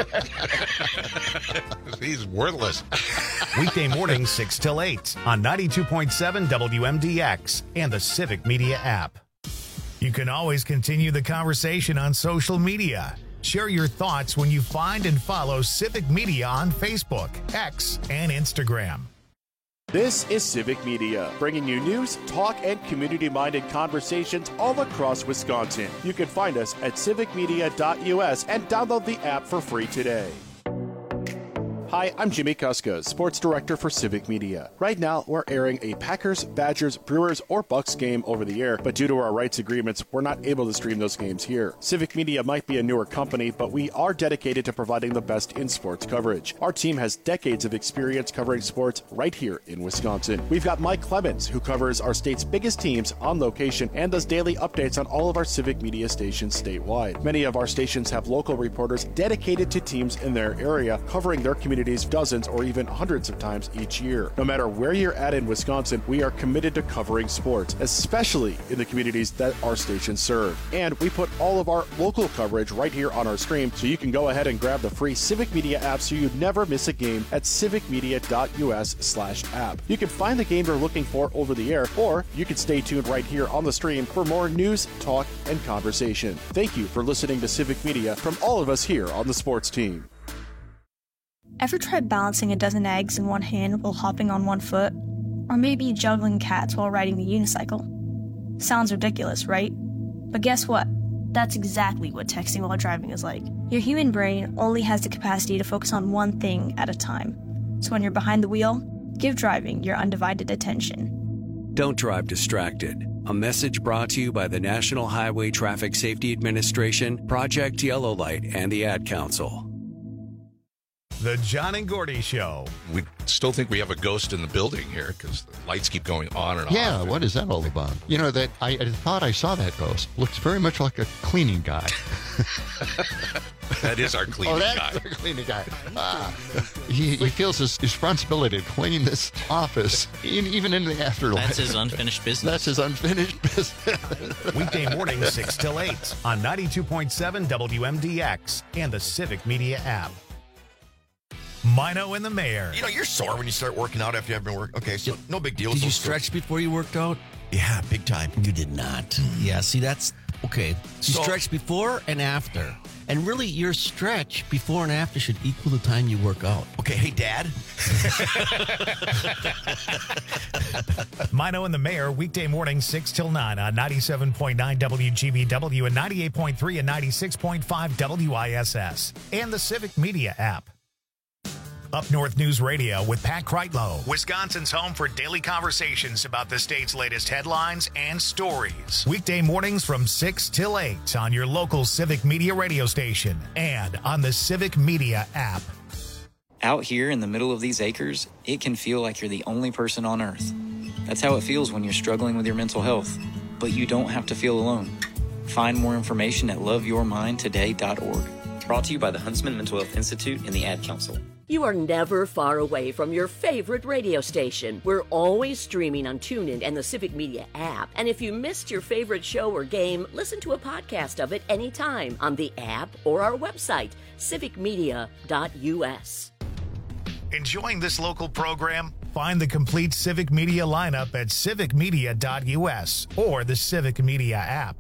[SPEAKER 5] He's worthless.
[SPEAKER 4] Weekday mornings, six till eight on ninety-two point seven W M D X and the Civic Media app. You can always continue the conversation on social media. Share your thoughts when you find and follow Civic Media on Facebook, X, and Instagram.
[SPEAKER 1] This is Civic Media, bringing you news, talk, and community-minded conversations all across Wisconsin. You can find us at civic media dot U S and download the app for free today. Hi, I'm Jimmy Kuska, Sports Director for Civic Media. Right now, we're airing a Packers, Badgers, Brewers, or Bucks game over the air, but due to our rights agreements, we're not able to stream those games here. Civic Media might be a newer company, but we are dedicated to providing the best in sports coverage. Our team has decades of experience covering sports right here in Wisconsin. We've got Mike Clemens, who covers our state's biggest teams on location and does daily updates on all of our Civic Media stations statewide. Many of our stations have local reporters dedicated to teams in their area, covering their community communities dozens or even hundreds of times each year. No matter where you're at in Wisconsin, we are committed to covering sports, especially in the communities that our stations serve. And we put all of our local coverage right here on our stream, so you can go ahead and grab the free Civic Media app so you never miss a game at civicmedia.us slash app. You can find the game you're looking for over the air, or you can stay tuned right here on the stream for more news, talk, and conversation. Thank you for listening to Civic Media from all of us here on the sports team.
[SPEAKER 2] Ever tried balancing a dozen eggs in one hand while hopping on one foot? Or maybe juggling cats while riding the unicycle? Sounds ridiculous, right? But guess what? That's exactly what texting while driving is like. Your human brain only has the capacity to focus on one thing at a time. So when you're behind the wheel, give driving your undivided attention.
[SPEAKER 22] Don't drive distracted. A message brought to you by the National Highway Traffic Safety Administration, Project Yellow Light, and the Ad Council.
[SPEAKER 4] The John and Gordy Show.
[SPEAKER 5] We still think we have a ghost in the building here because the lights keep going on and on.
[SPEAKER 6] Yeah, what is that all about? You know, that I, I thought I saw that ghost. Looks very much like a cleaning guy.
[SPEAKER 5] That is our cleaning
[SPEAKER 6] oh, that's
[SPEAKER 5] guy.
[SPEAKER 6] our cleaning guy. Ah. He, he feels his responsibility to clean this office, in, even in the afterlife.
[SPEAKER 23] That's his unfinished business.
[SPEAKER 6] That's his unfinished business.
[SPEAKER 4] Weekday mornings, six till eight on ninety-two point seven W M D X and the Civic Media app. Mino and the Mayor.
[SPEAKER 24] You know, you're sore when you start working out after you have been working. Okay, so no big deal.
[SPEAKER 25] Did
[SPEAKER 24] so
[SPEAKER 25] you stretch before you worked out?
[SPEAKER 24] Yeah, big time.
[SPEAKER 25] You did not. Mm-hmm. Yeah, see, that's okay. You
[SPEAKER 24] So-
[SPEAKER 25] stretch before and after. And really, your stretch before and after should equal the time you work out.
[SPEAKER 24] Okay, hey, Dad.
[SPEAKER 4] Mino and the Mayor, weekday mornings, six till nine on ninety-seven point nine W G B W and ninety-eight point three and ninety-six point five W I S S. And the Civic Media app. Up North News Radio with Pat Kreitlow, Wisconsin's home for daily conversations about the state's latest headlines and stories. Weekday mornings from six till eight on your local Civic Media radio station and on the Civic Media app.
[SPEAKER 26] Out here in the middle of these acres, it can feel like you're the only person on Earth. That's how it feels when you're struggling with your mental health. But you don't have to feel alone. Find more information at love your mind today dot org. Brought to you by the Huntsman Mental Health Institute and the Ad Council.
[SPEAKER 27] You are never far away from your favorite radio station. We're always streaming on TuneIn and the Civic Media app. And if you missed your favorite show or game, listen to a podcast of it anytime on the app or our website, civic media dot U S.
[SPEAKER 4] Enjoying this local program? Find the complete Civic Media lineup at civic media dot U S or the Civic Media app.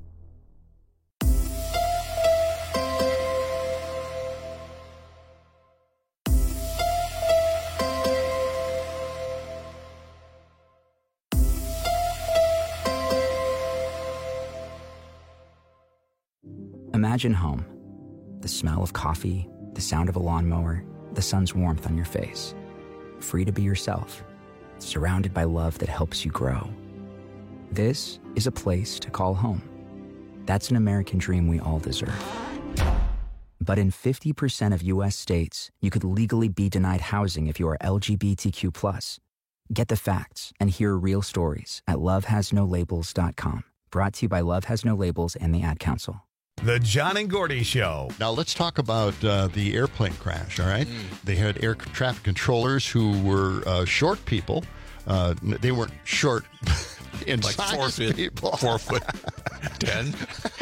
[SPEAKER 28] Imagine home. The smell of coffee, the sound of a lawnmower, the sun's warmth on your face. Free to be yourself, surrounded by love that helps you grow. This is a place to call home. That's an American dream we all deserve. But in fifty percent of U S states, you could legally be denied housing if you are L G B T Q plus. Get the facts and hear real stories at love has no labels dot com. Brought to you by Love Has No Labels and the Ad Council.
[SPEAKER 4] The John and Gordy Show.
[SPEAKER 6] Now let's talk about uh, the airplane crash, all right? Mm. They had air traffic controllers who were uh, short people. Uh, they weren't short in
[SPEAKER 5] like
[SPEAKER 6] size
[SPEAKER 5] four foot,
[SPEAKER 6] people.
[SPEAKER 5] Four foot ten.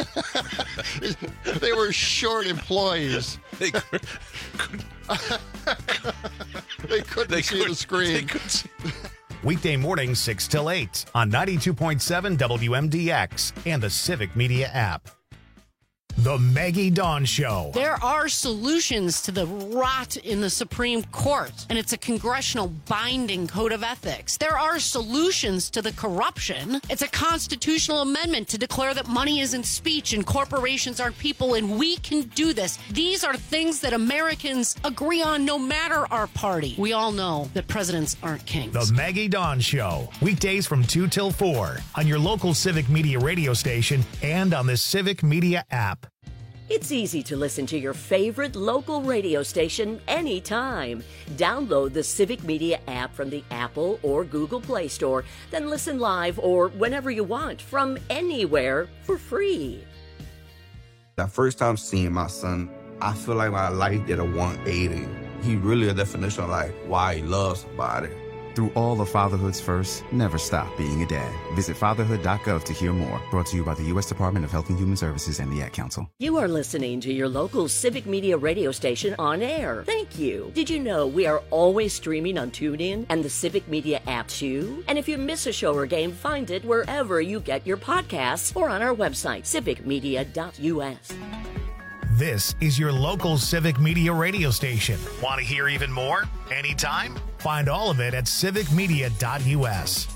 [SPEAKER 6] They were short employees.
[SPEAKER 5] They could, could,
[SPEAKER 6] they couldn't
[SPEAKER 5] they
[SPEAKER 6] see
[SPEAKER 5] could,
[SPEAKER 6] the screen.
[SPEAKER 5] They could see.
[SPEAKER 4] Weekday mornings, six till eight on ninety-two point seven W M D X and the Civic Media app. The Maggie Dawn Show.
[SPEAKER 29] There are solutions to the rot in the Supreme Court, and it's a congressional binding code of ethics. There are solutions to the corruption. It's a constitutional amendment to declare that money isn't speech and corporations aren't people, and we can do this. These are things that Americans agree on no matter our party. We all know that presidents aren't kings.
[SPEAKER 4] The Maggie Dawn Show. Weekdays from two till four on your local Civic Media radio station and on the Civic Media app.
[SPEAKER 27] It's easy to listen to your favorite local radio station anytime. Download the Civic Media app from the Apple or Google Play Store, then listen live or whenever you want from anywhere for free.
[SPEAKER 30] The first time seeing my son, I feel like my life did a one eighty.
[SPEAKER 8] He really a definition of like why he loves somebody.
[SPEAKER 9] Through all of fatherhood's first, never stop being a dad. Visit fatherhood dot gov to hear more. Brought to you by the U S Department of Health and Human Services and the Ad Council.
[SPEAKER 27] You are listening to your local Civic Media radio station on air. Thank you. Did you know we are always streaming on TuneIn and the Civic Media app too? And if you miss a show or game, find it wherever you get your podcasts or on our website, civic media dot U S.
[SPEAKER 4] This is your local Civic Media radio station. Want to hear even more? Anytime? Find all of it at civic media dot U S.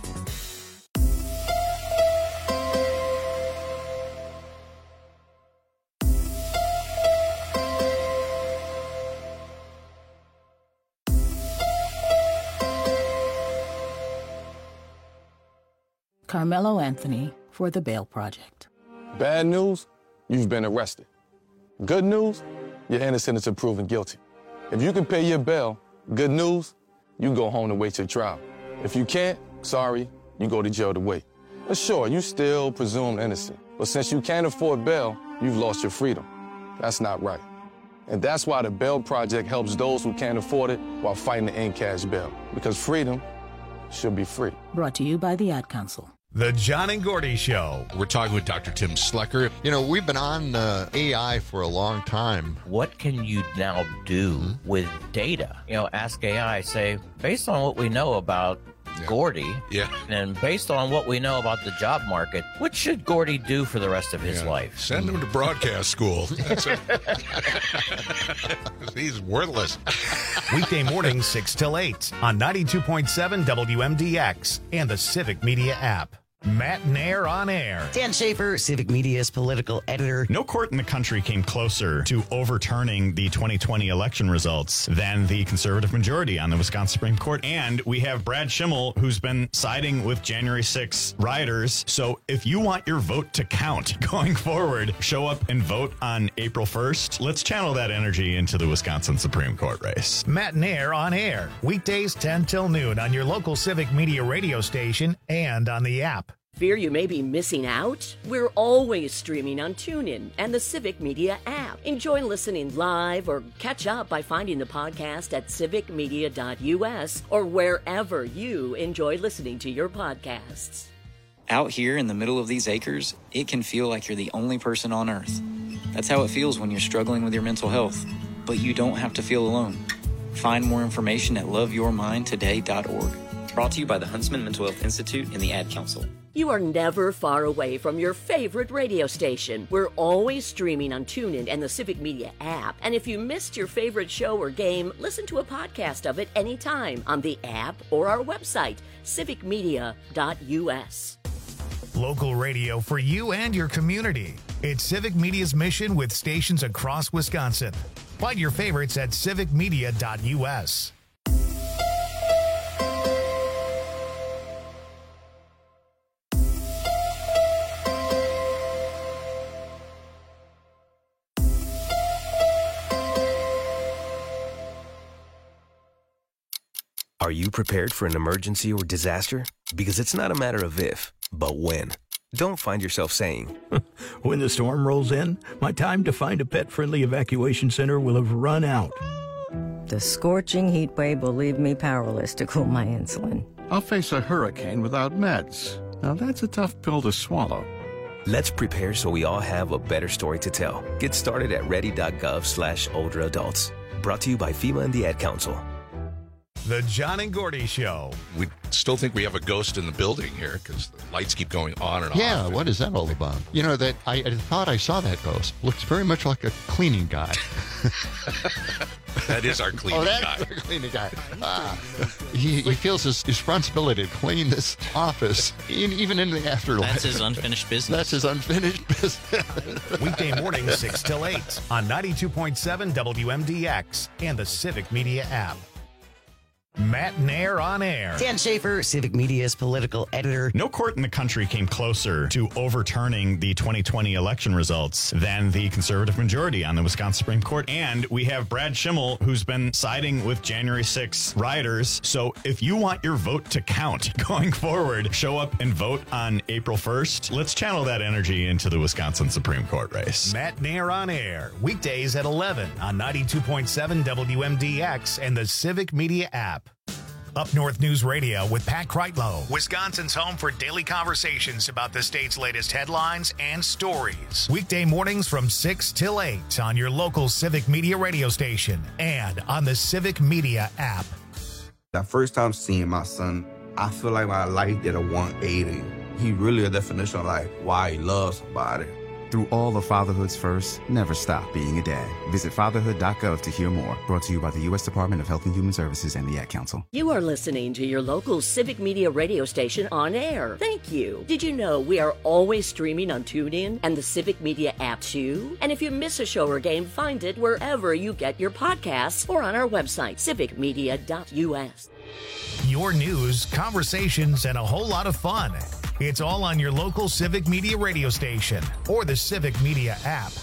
[SPEAKER 10] Carmelo Anthony for the Bail Project.
[SPEAKER 11] Bad news, you've been arrested. Good news, you're innocent until proven guilty. If you can pay your bail, good news, you go home to wait your trial. If you can't, sorry, you go to jail to wait. But sure, you still presumed innocent. But since you can't afford bail, you've lost your freedom. That's not right. And that's why the Bail Project helps those who can't afford it while fighting to end cash bail. Because freedom should be free.
[SPEAKER 10] Brought to you by the Ad Council.
[SPEAKER 4] The John and Gordy Show.
[SPEAKER 5] We're talking with Doctor Tim Slecker.
[SPEAKER 6] You know, we've been on uh, A I for a long time.
[SPEAKER 3] What can you now do mm-hmm. with data? You know, ask A I, say, based on what we know about yeah. Gordy,
[SPEAKER 5] yeah.
[SPEAKER 3] and based on what we know about the job market, what should Gordy do for the rest of his
[SPEAKER 5] yeah.
[SPEAKER 3] life?
[SPEAKER 5] Send him to broadcast school. He's worthless.
[SPEAKER 4] Weekday mornings, six till eight on ninety-two point seven W M D X and the Civic Media app. Matt Nair on air.
[SPEAKER 12] Dan Schaefer, Civic Media's political editor.
[SPEAKER 15] No court in the country came closer to overturning the twenty twenty election results than the conservative majority on the Wisconsin Supreme Court. And we have Brad Schimmel, who's been siding with January sixth rioters. So if you want your vote to count going forward, show up and vote on April first. Let's channel that energy into the Wisconsin Supreme Court race.
[SPEAKER 4] Matt Nair on air. Weekdays ten till noon on your local Civic Media radio station and on the app.
[SPEAKER 27] Fear you may be missing out? We're always streaming on TuneIn and the Civic Media app. Enjoy listening live or catch up by finding the podcast at civic media dot U S or wherever you enjoy listening to your podcasts.
[SPEAKER 26] Out here in the middle of these acres, it can feel like you're the only person on Earth. That's how it feels when you're struggling with your mental health. But you don't have to feel alone. Find more information at love your mind today dot org. Brought to you by the Huntsman Mental Health Institute and the Ad Council.
[SPEAKER 27] You are never far away from your favorite radio station. We're always streaming on TuneIn and the Civic Media app. And if you missed your favorite show or game, listen to a podcast of it anytime on the app or our website, civic media dot U S.
[SPEAKER 4] Local radio for you and your community. It's Civic Media's mission with stations across Wisconsin. Find your favorites at civic media dot U S.
[SPEAKER 16] Are you prepared for an emergency or disaster? Because it's not a matter of if, but when. Don't find yourself saying,
[SPEAKER 17] when the storm rolls in, my time to find a pet-friendly evacuation center will have run out.
[SPEAKER 18] The scorching heat wave will leave me powerless to cool my insulin.
[SPEAKER 19] I'll face a hurricane without meds. Now that's a tough pill to swallow.
[SPEAKER 16] Let's prepare so we all have a better story to tell. Get started at ready dot gov slash older adults. Brought to you by FEMA and the Ad Council.
[SPEAKER 4] The John and Gordy Show.
[SPEAKER 5] We still think we have a ghost in the building here because the lights keep going on and
[SPEAKER 6] yeah,
[SPEAKER 5] off.
[SPEAKER 6] Yeah, what is that all about? You know, that I, I thought I saw that ghost. Looks very much like a cleaning guy.
[SPEAKER 5] That is our cleaning
[SPEAKER 6] oh, that's
[SPEAKER 5] guy.
[SPEAKER 6] our cleaning guy. Ah, he, he feels his responsibility to clean this office, even in the afterlife.
[SPEAKER 23] That's his unfinished business.
[SPEAKER 6] That's his unfinished business.
[SPEAKER 4] Weekday mornings, six till eight on ninety-two point seven W M D X and the Civic Media app. Matt Nair on air.
[SPEAKER 12] Dan Schaefer, Civic Media's political editor.
[SPEAKER 15] No court in the country came closer to overturning the twenty twenty election results than the conservative majority on the Wisconsin Supreme Court. And we have Brad Schimmel, who's been siding with January sixth rioters. So if you want your vote to count going forward, show up and vote on April first. Let's channel that energy into the Wisconsin Supreme Court race.
[SPEAKER 4] Matt Nair on air, weekdays at eleven on ninety-two point seven W M D X and the Civic Media app. Up North News Radio with Pat Kreitlow, Wisconsin's home for daily conversations about the state's latest headlines and stories. Weekday mornings from six till eight on your local Civic Media radio station and on the Civic Media app.
[SPEAKER 8] That first time seeing my son, I feel like my life did a one eighty. He really a definition of like why he loves somebody.
[SPEAKER 9] Through all of fatherhood's first, never stop being a dad. Visit fatherhood dot gov to hear more. Brought to you by the U S Department of Health and Human Services and the Ad Council.
[SPEAKER 27] You are listening to your local Civic Media radio station on air. Thank you. Did you know we are always streaming on TuneIn and the Civic Media app too? And if you miss a show or game, find it wherever you get your podcasts or on our website, civic media dot U S.
[SPEAKER 4] Your news, conversations, and a whole lot of fun. It's all on your local Civic Media radio station or the Civic Media app.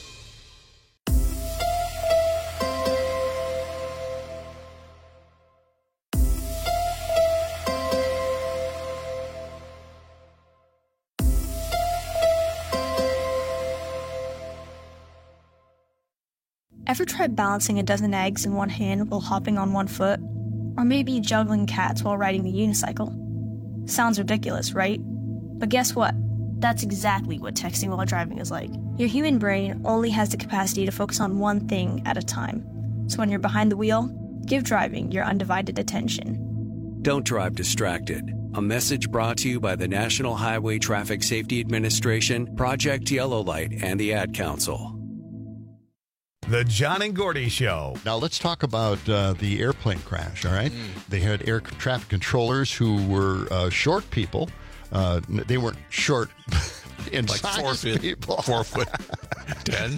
[SPEAKER 1] Ever tried balancing a dozen eggs in one hand while hopping on one foot? Or maybe juggling cats while riding the unicycle? Sounds ridiculous, right? But guess what? That's exactly what texting while driving is like. Your human brain only has the capacity to focus on one thing at a time. So when you're behind the wheel, give driving your undivided attention.
[SPEAKER 2] Don't drive distracted. A message brought to you by the National Highway Traffic Safety Administration, Project Yellow Light, and the Ad Council.
[SPEAKER 4] The John and Gordy Show.
[SPEAKER 6] Now let's talk about uh, the airplane crash, all right? Mm. They had air traffic controllers who were uh, short people. Uh, they weren't short in
[SPEAKER 5] like
[SPEAKER 6] size
[SPEAKER 5] four foot,
[SPEAKER 6] people.
[SPEAKER 5] Four foot ten.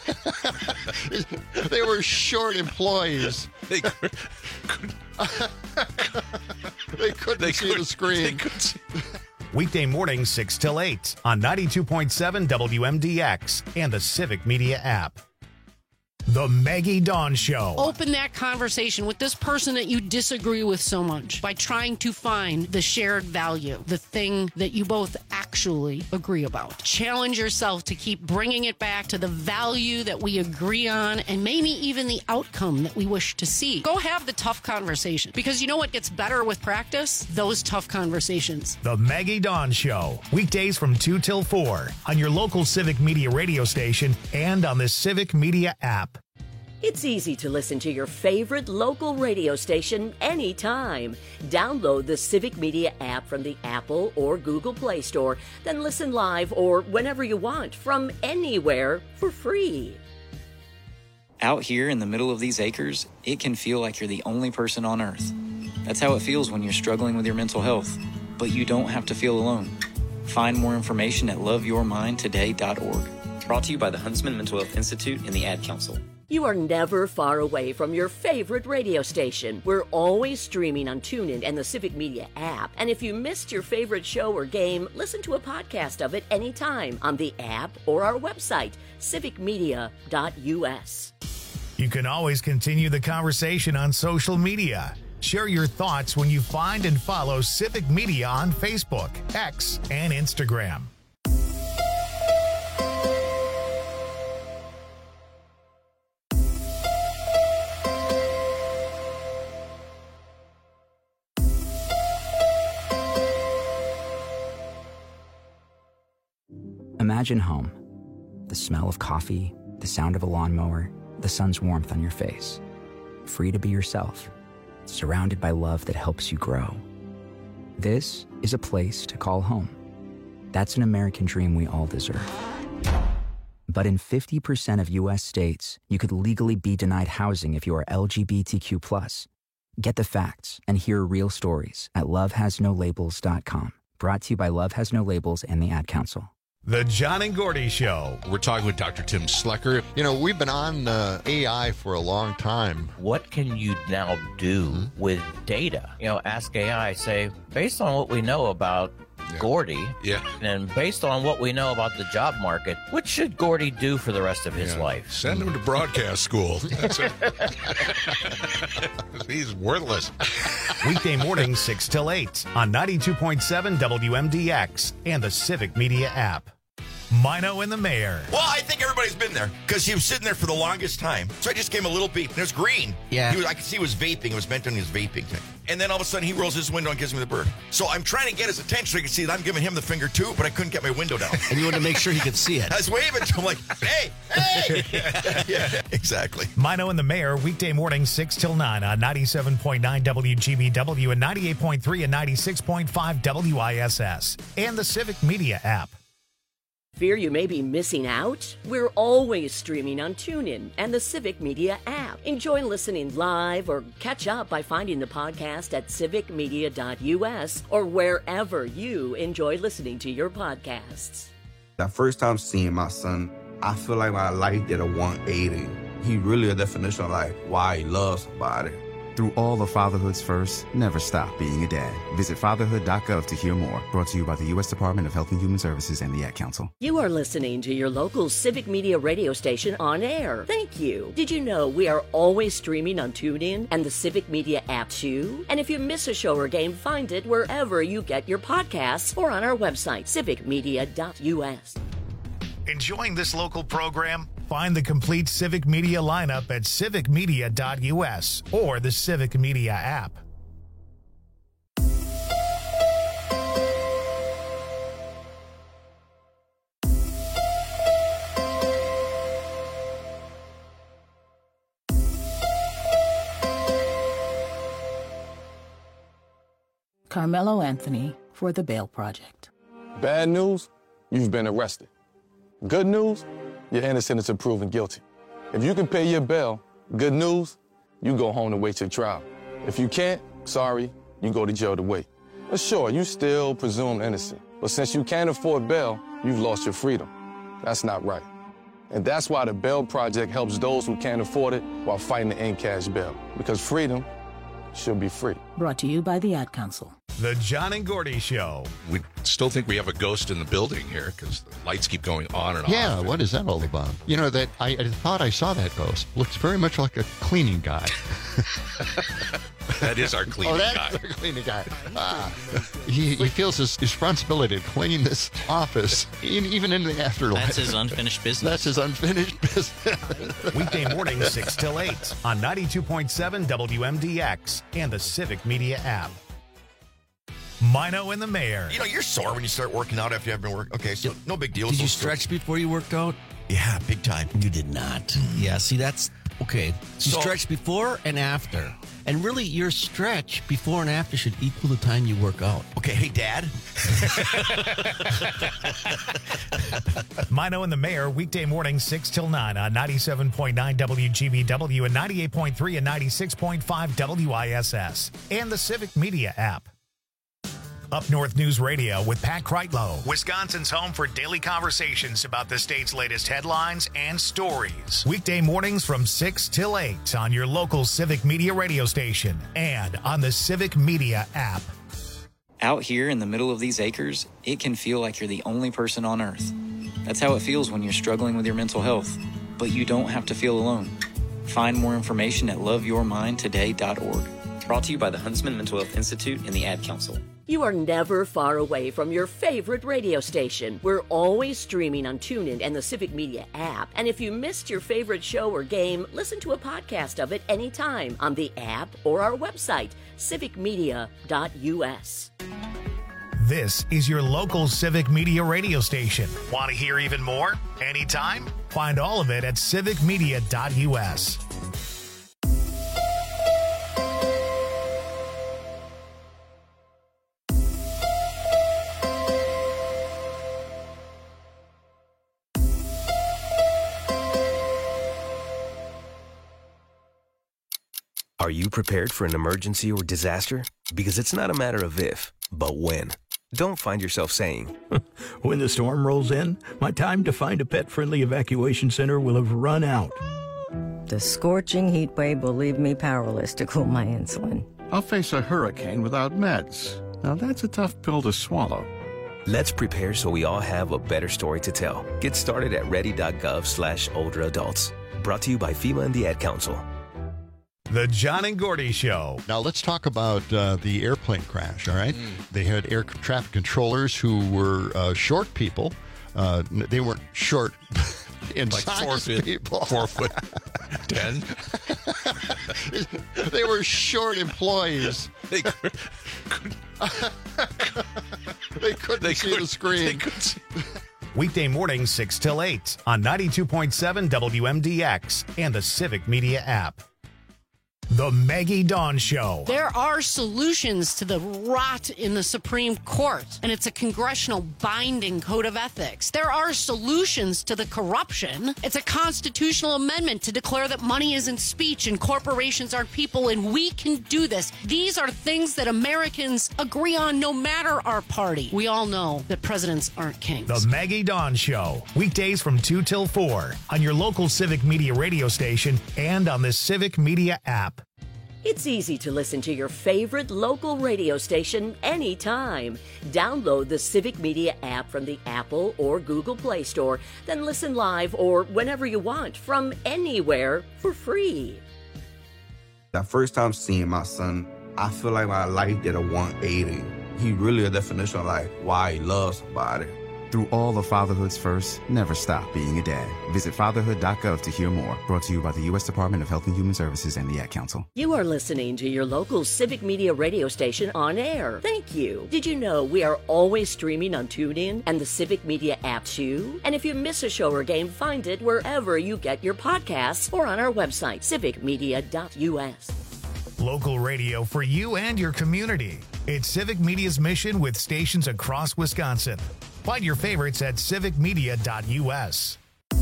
[SPEAKER 6] They were short employees.
[SPEAKER 5] They, could,
[SPEAKER 6] they couldn't
[SPEAKER 5] they
[SPEAKER 6] see
[SPEAKER 5] could,
[SPEAKER 6] the screen.
[SPEAKER 5] They could see.
[SPEAKER 4] Weekday mornings six till eight on ninety-two point seven W M D X and the Civic Media app. The Maggie Dawn Show.
[SPEAKER 29] Open that conversation with this person that you disagree with so much by trying to find the shared value, the thing that you both actually agree about. Challenge yourself to keep bringing it back to the value that we agree on and maybe even the outcome that we wish to see. Go have the tough conversation, because you know what gets better with practice? Those tough conversations.
[SPEAKER 4] The Maggie Dawn Show. Weekdays from two till four on your local Civic Media radio station and on the Civic Media app.
[SPEAKER 27] It's easy to listen to your favorite local radio station anytime. Download the Civic Media app from the Apple or Google Play Store, then listen live or whenever you want from anywhere for free.
[SPEAKER 26] Out here in the middle of these acres, it can feel like you're the only person on Earth. That's how it feels when you're struggling with your mental health. But you don't have to feel alone. Find more information at love your mind today dot org. Brought to you by the Huntsman Mental Health Institute and the Ad Council.
[SPEAKER 27] You are never far away from your favorite radio station. We're always streaming on TuneIn and the Civic Media app. And if you missed your favorite show or game, listen to a podcast of it anytime on the app or our website, civic media dot U S.
[SPEAKER 4] You can always continue the conversation on social media. Share your thoughts when you find and follow Civic Media on Facebook, X, and Instagram.
[SPEAKER 28] Imagine home. The smell of coffee, the sound of a lawnmower, the sun's warmth on your face. Free to be yourself, surrounded by love that helps you grow. This is a place to call home. That's an American dream we all deserve. But in fifty percent of U S states, you could legally be denied housing if you are L G B T Q plus. Get the facts and hear real stories at love has no labels dot com. Brought to you by Love Has No Labels and the Ad Council.
[SPEAKER 4] The John and Gordy Show.
[SPEAKER 5] We're talking with Doctor Tim Slecker.
[SPEAKER 6] You know, we've been on uh, A I for a long time.
[SPEAKER 3] What can you now do mm-hmm. with data? You know, ask A I, say, based on what we know about yeah. Gordy,
[SPEAKER 5] yeah.
[SPEAKER 3] and based on what we know about the job market, what should Gordy do for the rest of his
[SPEAKER 5] yeah.
[SPEAKER 3] life?
[SPEAKER 5] Send him to broadcast school. That's it. He's worthless.
[SPEAKER 4] Weekday mornings, six till eight on ninety-two point seven W M D X and the Civic Media app. Mino and the Mayor.
[SPEAKER 7] Well, I think everybody's been there because he was sitting there for the longest time. So I just gave him a little beep, and it was green.
[SPEAKER 12] Yeah.
[SPEAKER 7] He was, I could see he was vaping. It was meant on his vaping thing. And then all of a sudden, he rolls his window and gives me the bird. So I'm trying to get his attention so he can see that I'm giving him the finger too, but I couldn't get my window down.
[SPEAKER 12] And you wanted to make sure he could see it.
[SPEAKER 7] I was waving to him like, hey, hey. Yeah, exactly.
[SPEAKER 4] Mino and the Mayor, weekday mornings, six till nine on ninety-seven point nine W G B W and ninety-eight point three and ninety-six point five W I S S and the Civic Media app.
[SPEAKER 27] Fear you may be missing out? We're always streaming on TuneIn and the Civic Media app. Enjoy listening live or catch up by finding the podcast at civic media dot U S or wherever you enjoy listening to your podcasts.
[SPEAKER 8] That first time seeing my son, I feel like my life did a one eighty. He really a definition of like why he loves somebody.
[SPEAKER 9] Through all of fatherhood's first, never stop being a dad. Visit fatherhood dot gov to hear more. Brought to you by the U S Department of Health and Human Services and the Ad Council.
[SPEAKER 27] You are listening to your local Civic Media radio station on air. Thank you. Did you know we are always streaming on TuneIn and the Civic Media app too? And if you miss a show or game, find it wherever you get your podcasts or on our website, civic media dot U S.
[SPEAKER 4] Enjoying this local program? Find the complete Civic Media lineup at civic media dot U S or the Civic Media app.
[SPEAKER 10] Carmelo Anthony for the Bail Project.
[SPEAKER 11] Bad news, you've been arrested. Good news, you're innocent until proven guilty. If you can pay your bail, good news, you go home to wait your trial. If you can't, sorry, you go to jail to wait. But sure, you still presumed innocent. But since you can't afford bail, you've lost your freedom. That's not right. And that's why the Bail Project helps those who can't afford it while fighting to end cash bail. Because freedom should be free.
[SPEAKER 10] Brought to you by the Ad Council.
[SPEAKER 4] The John and Gordy Show.
[SPEAKER 5] We still think we have a ghost in the building here because the lights keep going on and
[SPEAKER 6] yeah,
[SPEAKER 5] off.
[SPEAKER 6] Yeah, what is that all about? You know, that I, I thought I saw that ghost. Looks very much like a cleaning guy.
[SPEAKER 5] That is our cleaning
[SPEAKER 6] oh, that's
[SPEAKER 5] guy.
[SPEAKER 6] our cleaning guy. Ah, he, he feels his responsibility to clean this office, even into the afterlife.
[SPEAKER 13] That's his unfinished business.
[SPEAKER 6] That's his unfinished business.
[SPEAKER 4] Weekday mornings, six till eight on ninety-two point seven W M D X and the Civic Media app. Mino and the Mayor.
[SPEAKER 7] You know, you're sore when you start working out after you have been working. Okay, so no big deal.
[SPEAKER 12] Did
[SPEAKER 7] so
[SPEAKER 12] you stretch before you worked out?
[SPEAKER 7] Yeah, big time.
[SPEAKER 12] You did not. Mm-hmm. Yeah, see, that's okay. You so, stretch before and after. And really, your stretch before and after should equal the time you work out.
[SPEAKER 7] Okay, hey, Dad.
[SPEAKER 4] Mino and the Mayor, weekday morning, six till nine on ninety-seven point nine W G B W and ninety-eight point three and ninety-six point five W I S S and the Civic Media app. Up North News Radio with Pat Kreitlow, Wisconsin's home for daily conversations about the state's latest headlines and stories. Weekday mornings from six till eight on your local Civic Media radio station and on the Civic Media app.
[SPEAKER 26] Out here in the middle of these acres, it can feel like you're the only person on Earth. That's how it feels when you're struggling with your mental health. But you don't have to feel alone. Find more information at love your mind today dot org. Brought to you by the Huntsman Mental Health Institute and the Ad Council.
[SPEAKER 27] You are never far away from your favorite radio station. We're always streaming on TuneIn and the Civic Media app. And if you missed your favorite show or game, listen to a podcast of it anytime on the app or our website, civic media dot U S.
[SPEAKER 4] This is your local Civic Media radio station. Want to hear even more? Anytime? Find all of it at civic media dot U S.
[SPEAKER 16] Are you prepared for an emergency or disaster? Because it's not a matter of if, but when. don't find yourself saying,
[SPEAKER 13] when the storm rolls in, my time to find a pet-friendly evacuation center will have run out.
[SPEAKER 18] The scorching heat wave will leave me powerless to cool my insulin.
[SPEAKER 19] I'll face a hurricane without meds. Now that's a tough pill to swallow.
[SPEAKER 16] Let's prepare so we all have a better story to tell. Get started at ready.gov slash older adults. Brought to you by FEMA and the Ad Council.
[SPEAKER 4] The John and Gordy Show.
[SPEAKER 6] Now let's talk about uh, the airplane crash, all right? Mm. They had air traffic controllers who were uh, short people. Uh, they weren't short in
[SPEAKER 5] like
[SPEAKER 6] size
[SPEAKER 5] four foot,
[SPEAKER 6] people.
[SPEAKER 5] Four foot ten.
[SPEAKER 6] They were short employees.
[SPEAKER 5] They, could,
[SPEAKER 6] they couldn't
[SPEAKER 5] they
[SPEAKER 6] see
[SPEAKER 5] could,
[SPEAKER 6] the screen.
[SPEAKER 5] They could see.
[SPEAKER 4] Weekday mornings, six till eight on ninety-two point seven W M D X and the Civic Media app. The Maggie Dawn Show.
[SPEAKER 29] There are solutions to the rot in the Supreme Court, and it's a congressional binding code of ethics. There are solutions to the corruption. It's a constitutional amendment to declare that money isn't speech and corporations aren't people, and we can do this. These are things that Americans agree on no matter our party. We all know that presidents aren't kings.
[SPEAKER 4] The Maggie Dawn Show. Weekdays from two till four on your local Civic Media radio station and on the Civic Media app.
[SPEAKER 27] It's easy to listen to your favorite local radio station anytime. Download the Civic Media app from the Apple or Google Play Store, then listen live or whenever you want from anywhere for free.
[SPEAKER 8] That first time seeing my son, I feel like my life did a one eighty. He really a definition of like why he loves somebody.
[SPEAKER 9] Through all of fatherhood's first, never stop being a dad. Visit fatherhood dot gov to hear more. Brought to you by the U S Department of Health and Human Services and the Ad Council.
[SPEAKER 27] You are listening to your local Civic Media radio station on air. Thank you. Did you know we are always streaming on TuneIn and the Civic Media app too? And if you miss a show or game, find it wherever you get your podcasts or on our website, civic media dot U S.
[SPEAKER 4] Local radio for you and your community. It's Civic Media's mission with stations across Wisconsin. Find your favorites at civic media dot U S.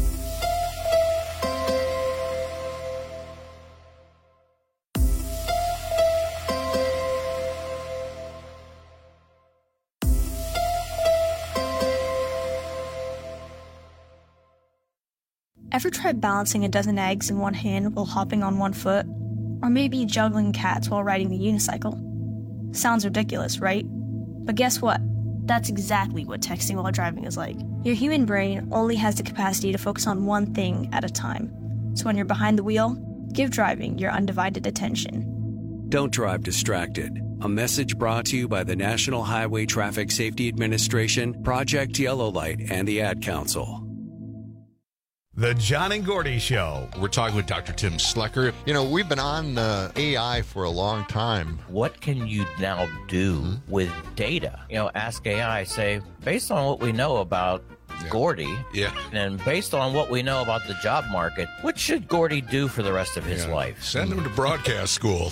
[SPEAKER 1] Ever tried balancing a dozen eggs in one hand while hopping on one foot? Or maybe juggling cats while riding the unicycle? Sounds ridiculous, right? But guess what? That's exactly what texting while driving is like. Your human brain only has the capacity to focus on one thing at a time. So when you're behind the wheel, give driving your undivided attention.
[SPEAKER 2] Don't drive distracted. A message brought to you by the National Highway Traffic Safety Administration, Project Yellow Light, and the Ad Council.
[SPEAKER 4] The John and Gordy Show.
[SPEAKER 5] We're talking with Doctor Tim Slecker.
[SPEAKER 6] You know, we've been on uh, A I for a long time.
[SPEAKER 3] What can you now do mm-hmm. with data? You know, ask A I, say, based on what we know about yeah. Gordy,
[SPEAKER 5] yeah.
[SPEAKER 3] and based on what we know about the job market, what should Gordy do for the rest of his
[SPEAKER 5] yeah.
[SPEAKER 3] life?
[SPEAKER 5] Send him to broadcast school.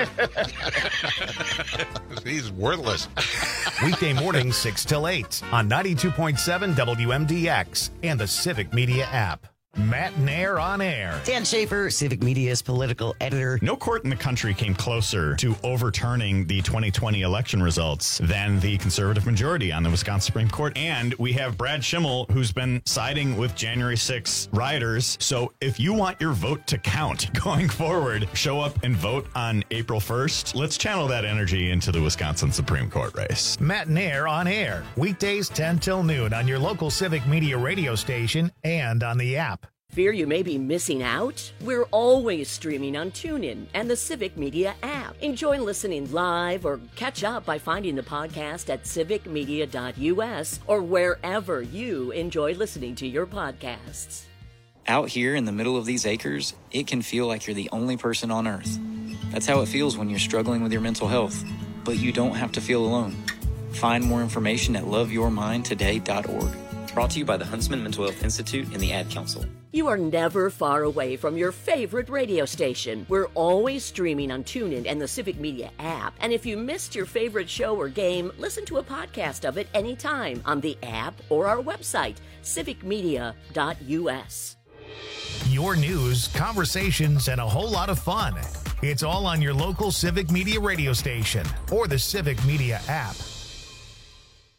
[SPEAKER 5] He's worthless.
[SPEAKER 4] Weekday mornings, six till eight on ninety-two point seven W M D X and the Civic Media app. Matt Nair on air.
[SPEAKER 12] Dan Schaefer, Civic Media's political editor.
[SPEAKER 15] No court in the country came closer to overturning the twenty twenty election results than the conservative majority on the Wisconsin Supreme Court. And we have Brad Schimmel, who's been siding with January sixth rioters. So if you want your vote to count going forward, show up and vote on April first. Let's channel that energy into the Wisconsin Supreme Court race.
[SPEAKER 4] Matt Nair on air. Weekdays ten till noon on your local Civic Media radio station and on the app.
[SPEAKER 27] Fear you may be missing out? We're always streaming on TuneIn and the Civic Media app. Enjoy listening live or catch up by finding the podcast at civic media dot U S or wherever you enjoy listening to your podcasts.
[SPEAKER 26] Out here in the middle of these acres, it can feel like you're the only person on Earth. That's how it feels when you're struggling with your mental health. But you don't have to feel alone. Find more information at love your mind today dot org. Brought to you by the Huntsman Mental Health Institute and the Ad Council.
[SPEAKER 27] You are never far away from your favorite radio station. We're always streaming on TuneIn and the Civic Media app. And if you missed your favorite show or game, listen to a podcast of it anytime on the app or our website, civic media dot U S.
[SPEAKER 4] Your news, conversations, and a whole lot of fun. It's all on your local Civic Media radio station or the Civic Media app.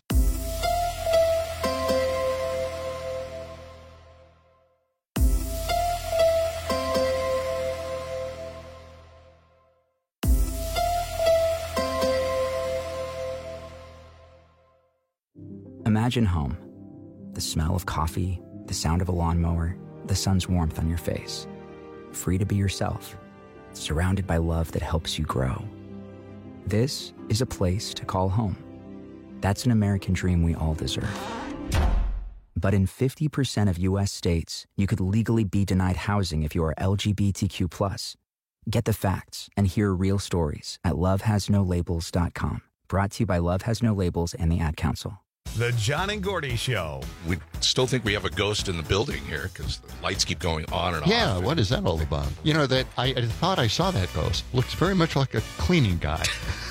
[SPEAKER 14] Imagine home. The smell of coffee, the sound of a lawnmower, the sun's warmth on your face. Free to be yourself, surrounded by love that helps you grow. This is a place to call home. That's an American dream we all deserve. But in fifty percent of U S states, you could legally be denied housing if you are L G B T Q plus. Get the facts and hear real stories at love has no labels dot com. Brought to you by Love Has No Labels and the Ad Council.
[SPEAKER 4] The John and Gordy Show.
[SPEAKER 5] We still think we have a ghost in the building here because the lights keep going on and
[SPEAKER 6] Yeah,
[SPEAKER 5] off.
[SPEAKER 6] what is that all about? You know, that I, I thought I saw that ghost. Looks very much like a cleaning guy.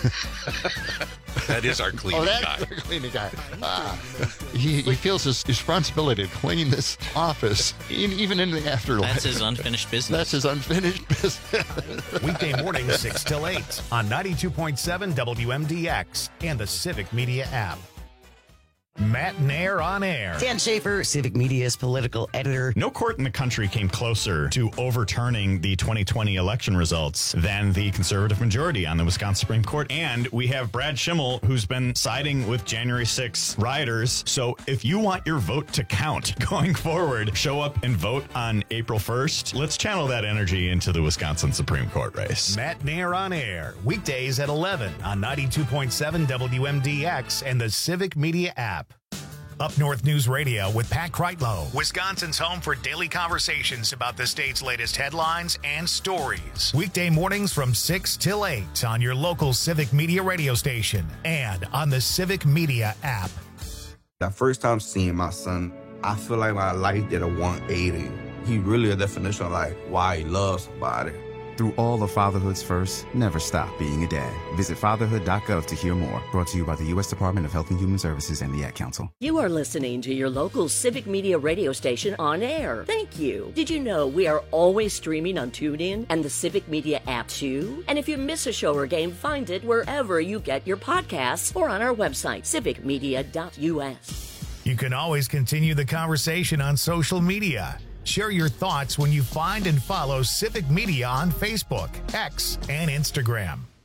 [SPEAKER 5] That is our cleaning
[SPEAKER 6] oh, that's
[SPEAKER 5] guy.
[SPEAKER 6] our cleaning guy. Ah, he, he feels his responsibility to clean this office, in, even in the afterlife.
[SPEAKER 17] That's his unfinished business.
[SPEAKER 6] That's his unfinished business.
[SPEAKER 4] Weekday mornings, six till eight on ninety-two point seven W M D X and the Civic Media app. Matt Nair on air.
[SPEAKER 20] Dan Schaefer, Civic Media's political editor.
[SPEAKER 15] No court in the country came closer to overturning the twenty twenty election results than the conservative majority on the Wisconsin Supreme Court. And we have Brad Schimmel, who's been siding with January sixth rioters. So if you want your vote to count going forward, show up and vote on April first. Let's channel that energy into the Wisconsin Supreme Court race.
[SPEAKER 4] Matt Nair on air. Weekdays at eleven on ninety-two point seven W M D X and the Civic Media app. Up North News Radio with Pat Kreitlow, Wisconsin's home for daily conversations about the state's latest headlines and stories. Weekday mornings from six till eight on your local Civic Media radio station and on the Civic Media app.
[SPEAKER 8] That first time seeing my son, I feel like my life did a one eighty. He really a definition of like why he loves somebody.
[SPEAKER 9] Through all of fatherhood's first, never stop being a dad. Visit fatherhood dot gov to hear more. Brought to you by the U S Department of Health and Human Services and the Ad Council.
[SPEAKER 27] You are listening to your local Civic Media radio station on air. Thank you. Did you know we are always streaming on TuneIn and the Civic Media app too? And if you miss a show or game, find it wherever you get your podcasts or on our website, civic media dot U S.
[SPEAKER 4] You can always continue the conversation on social media. Share your thoughts when you find and follow Civic Media on Facebook, X, and Instagram.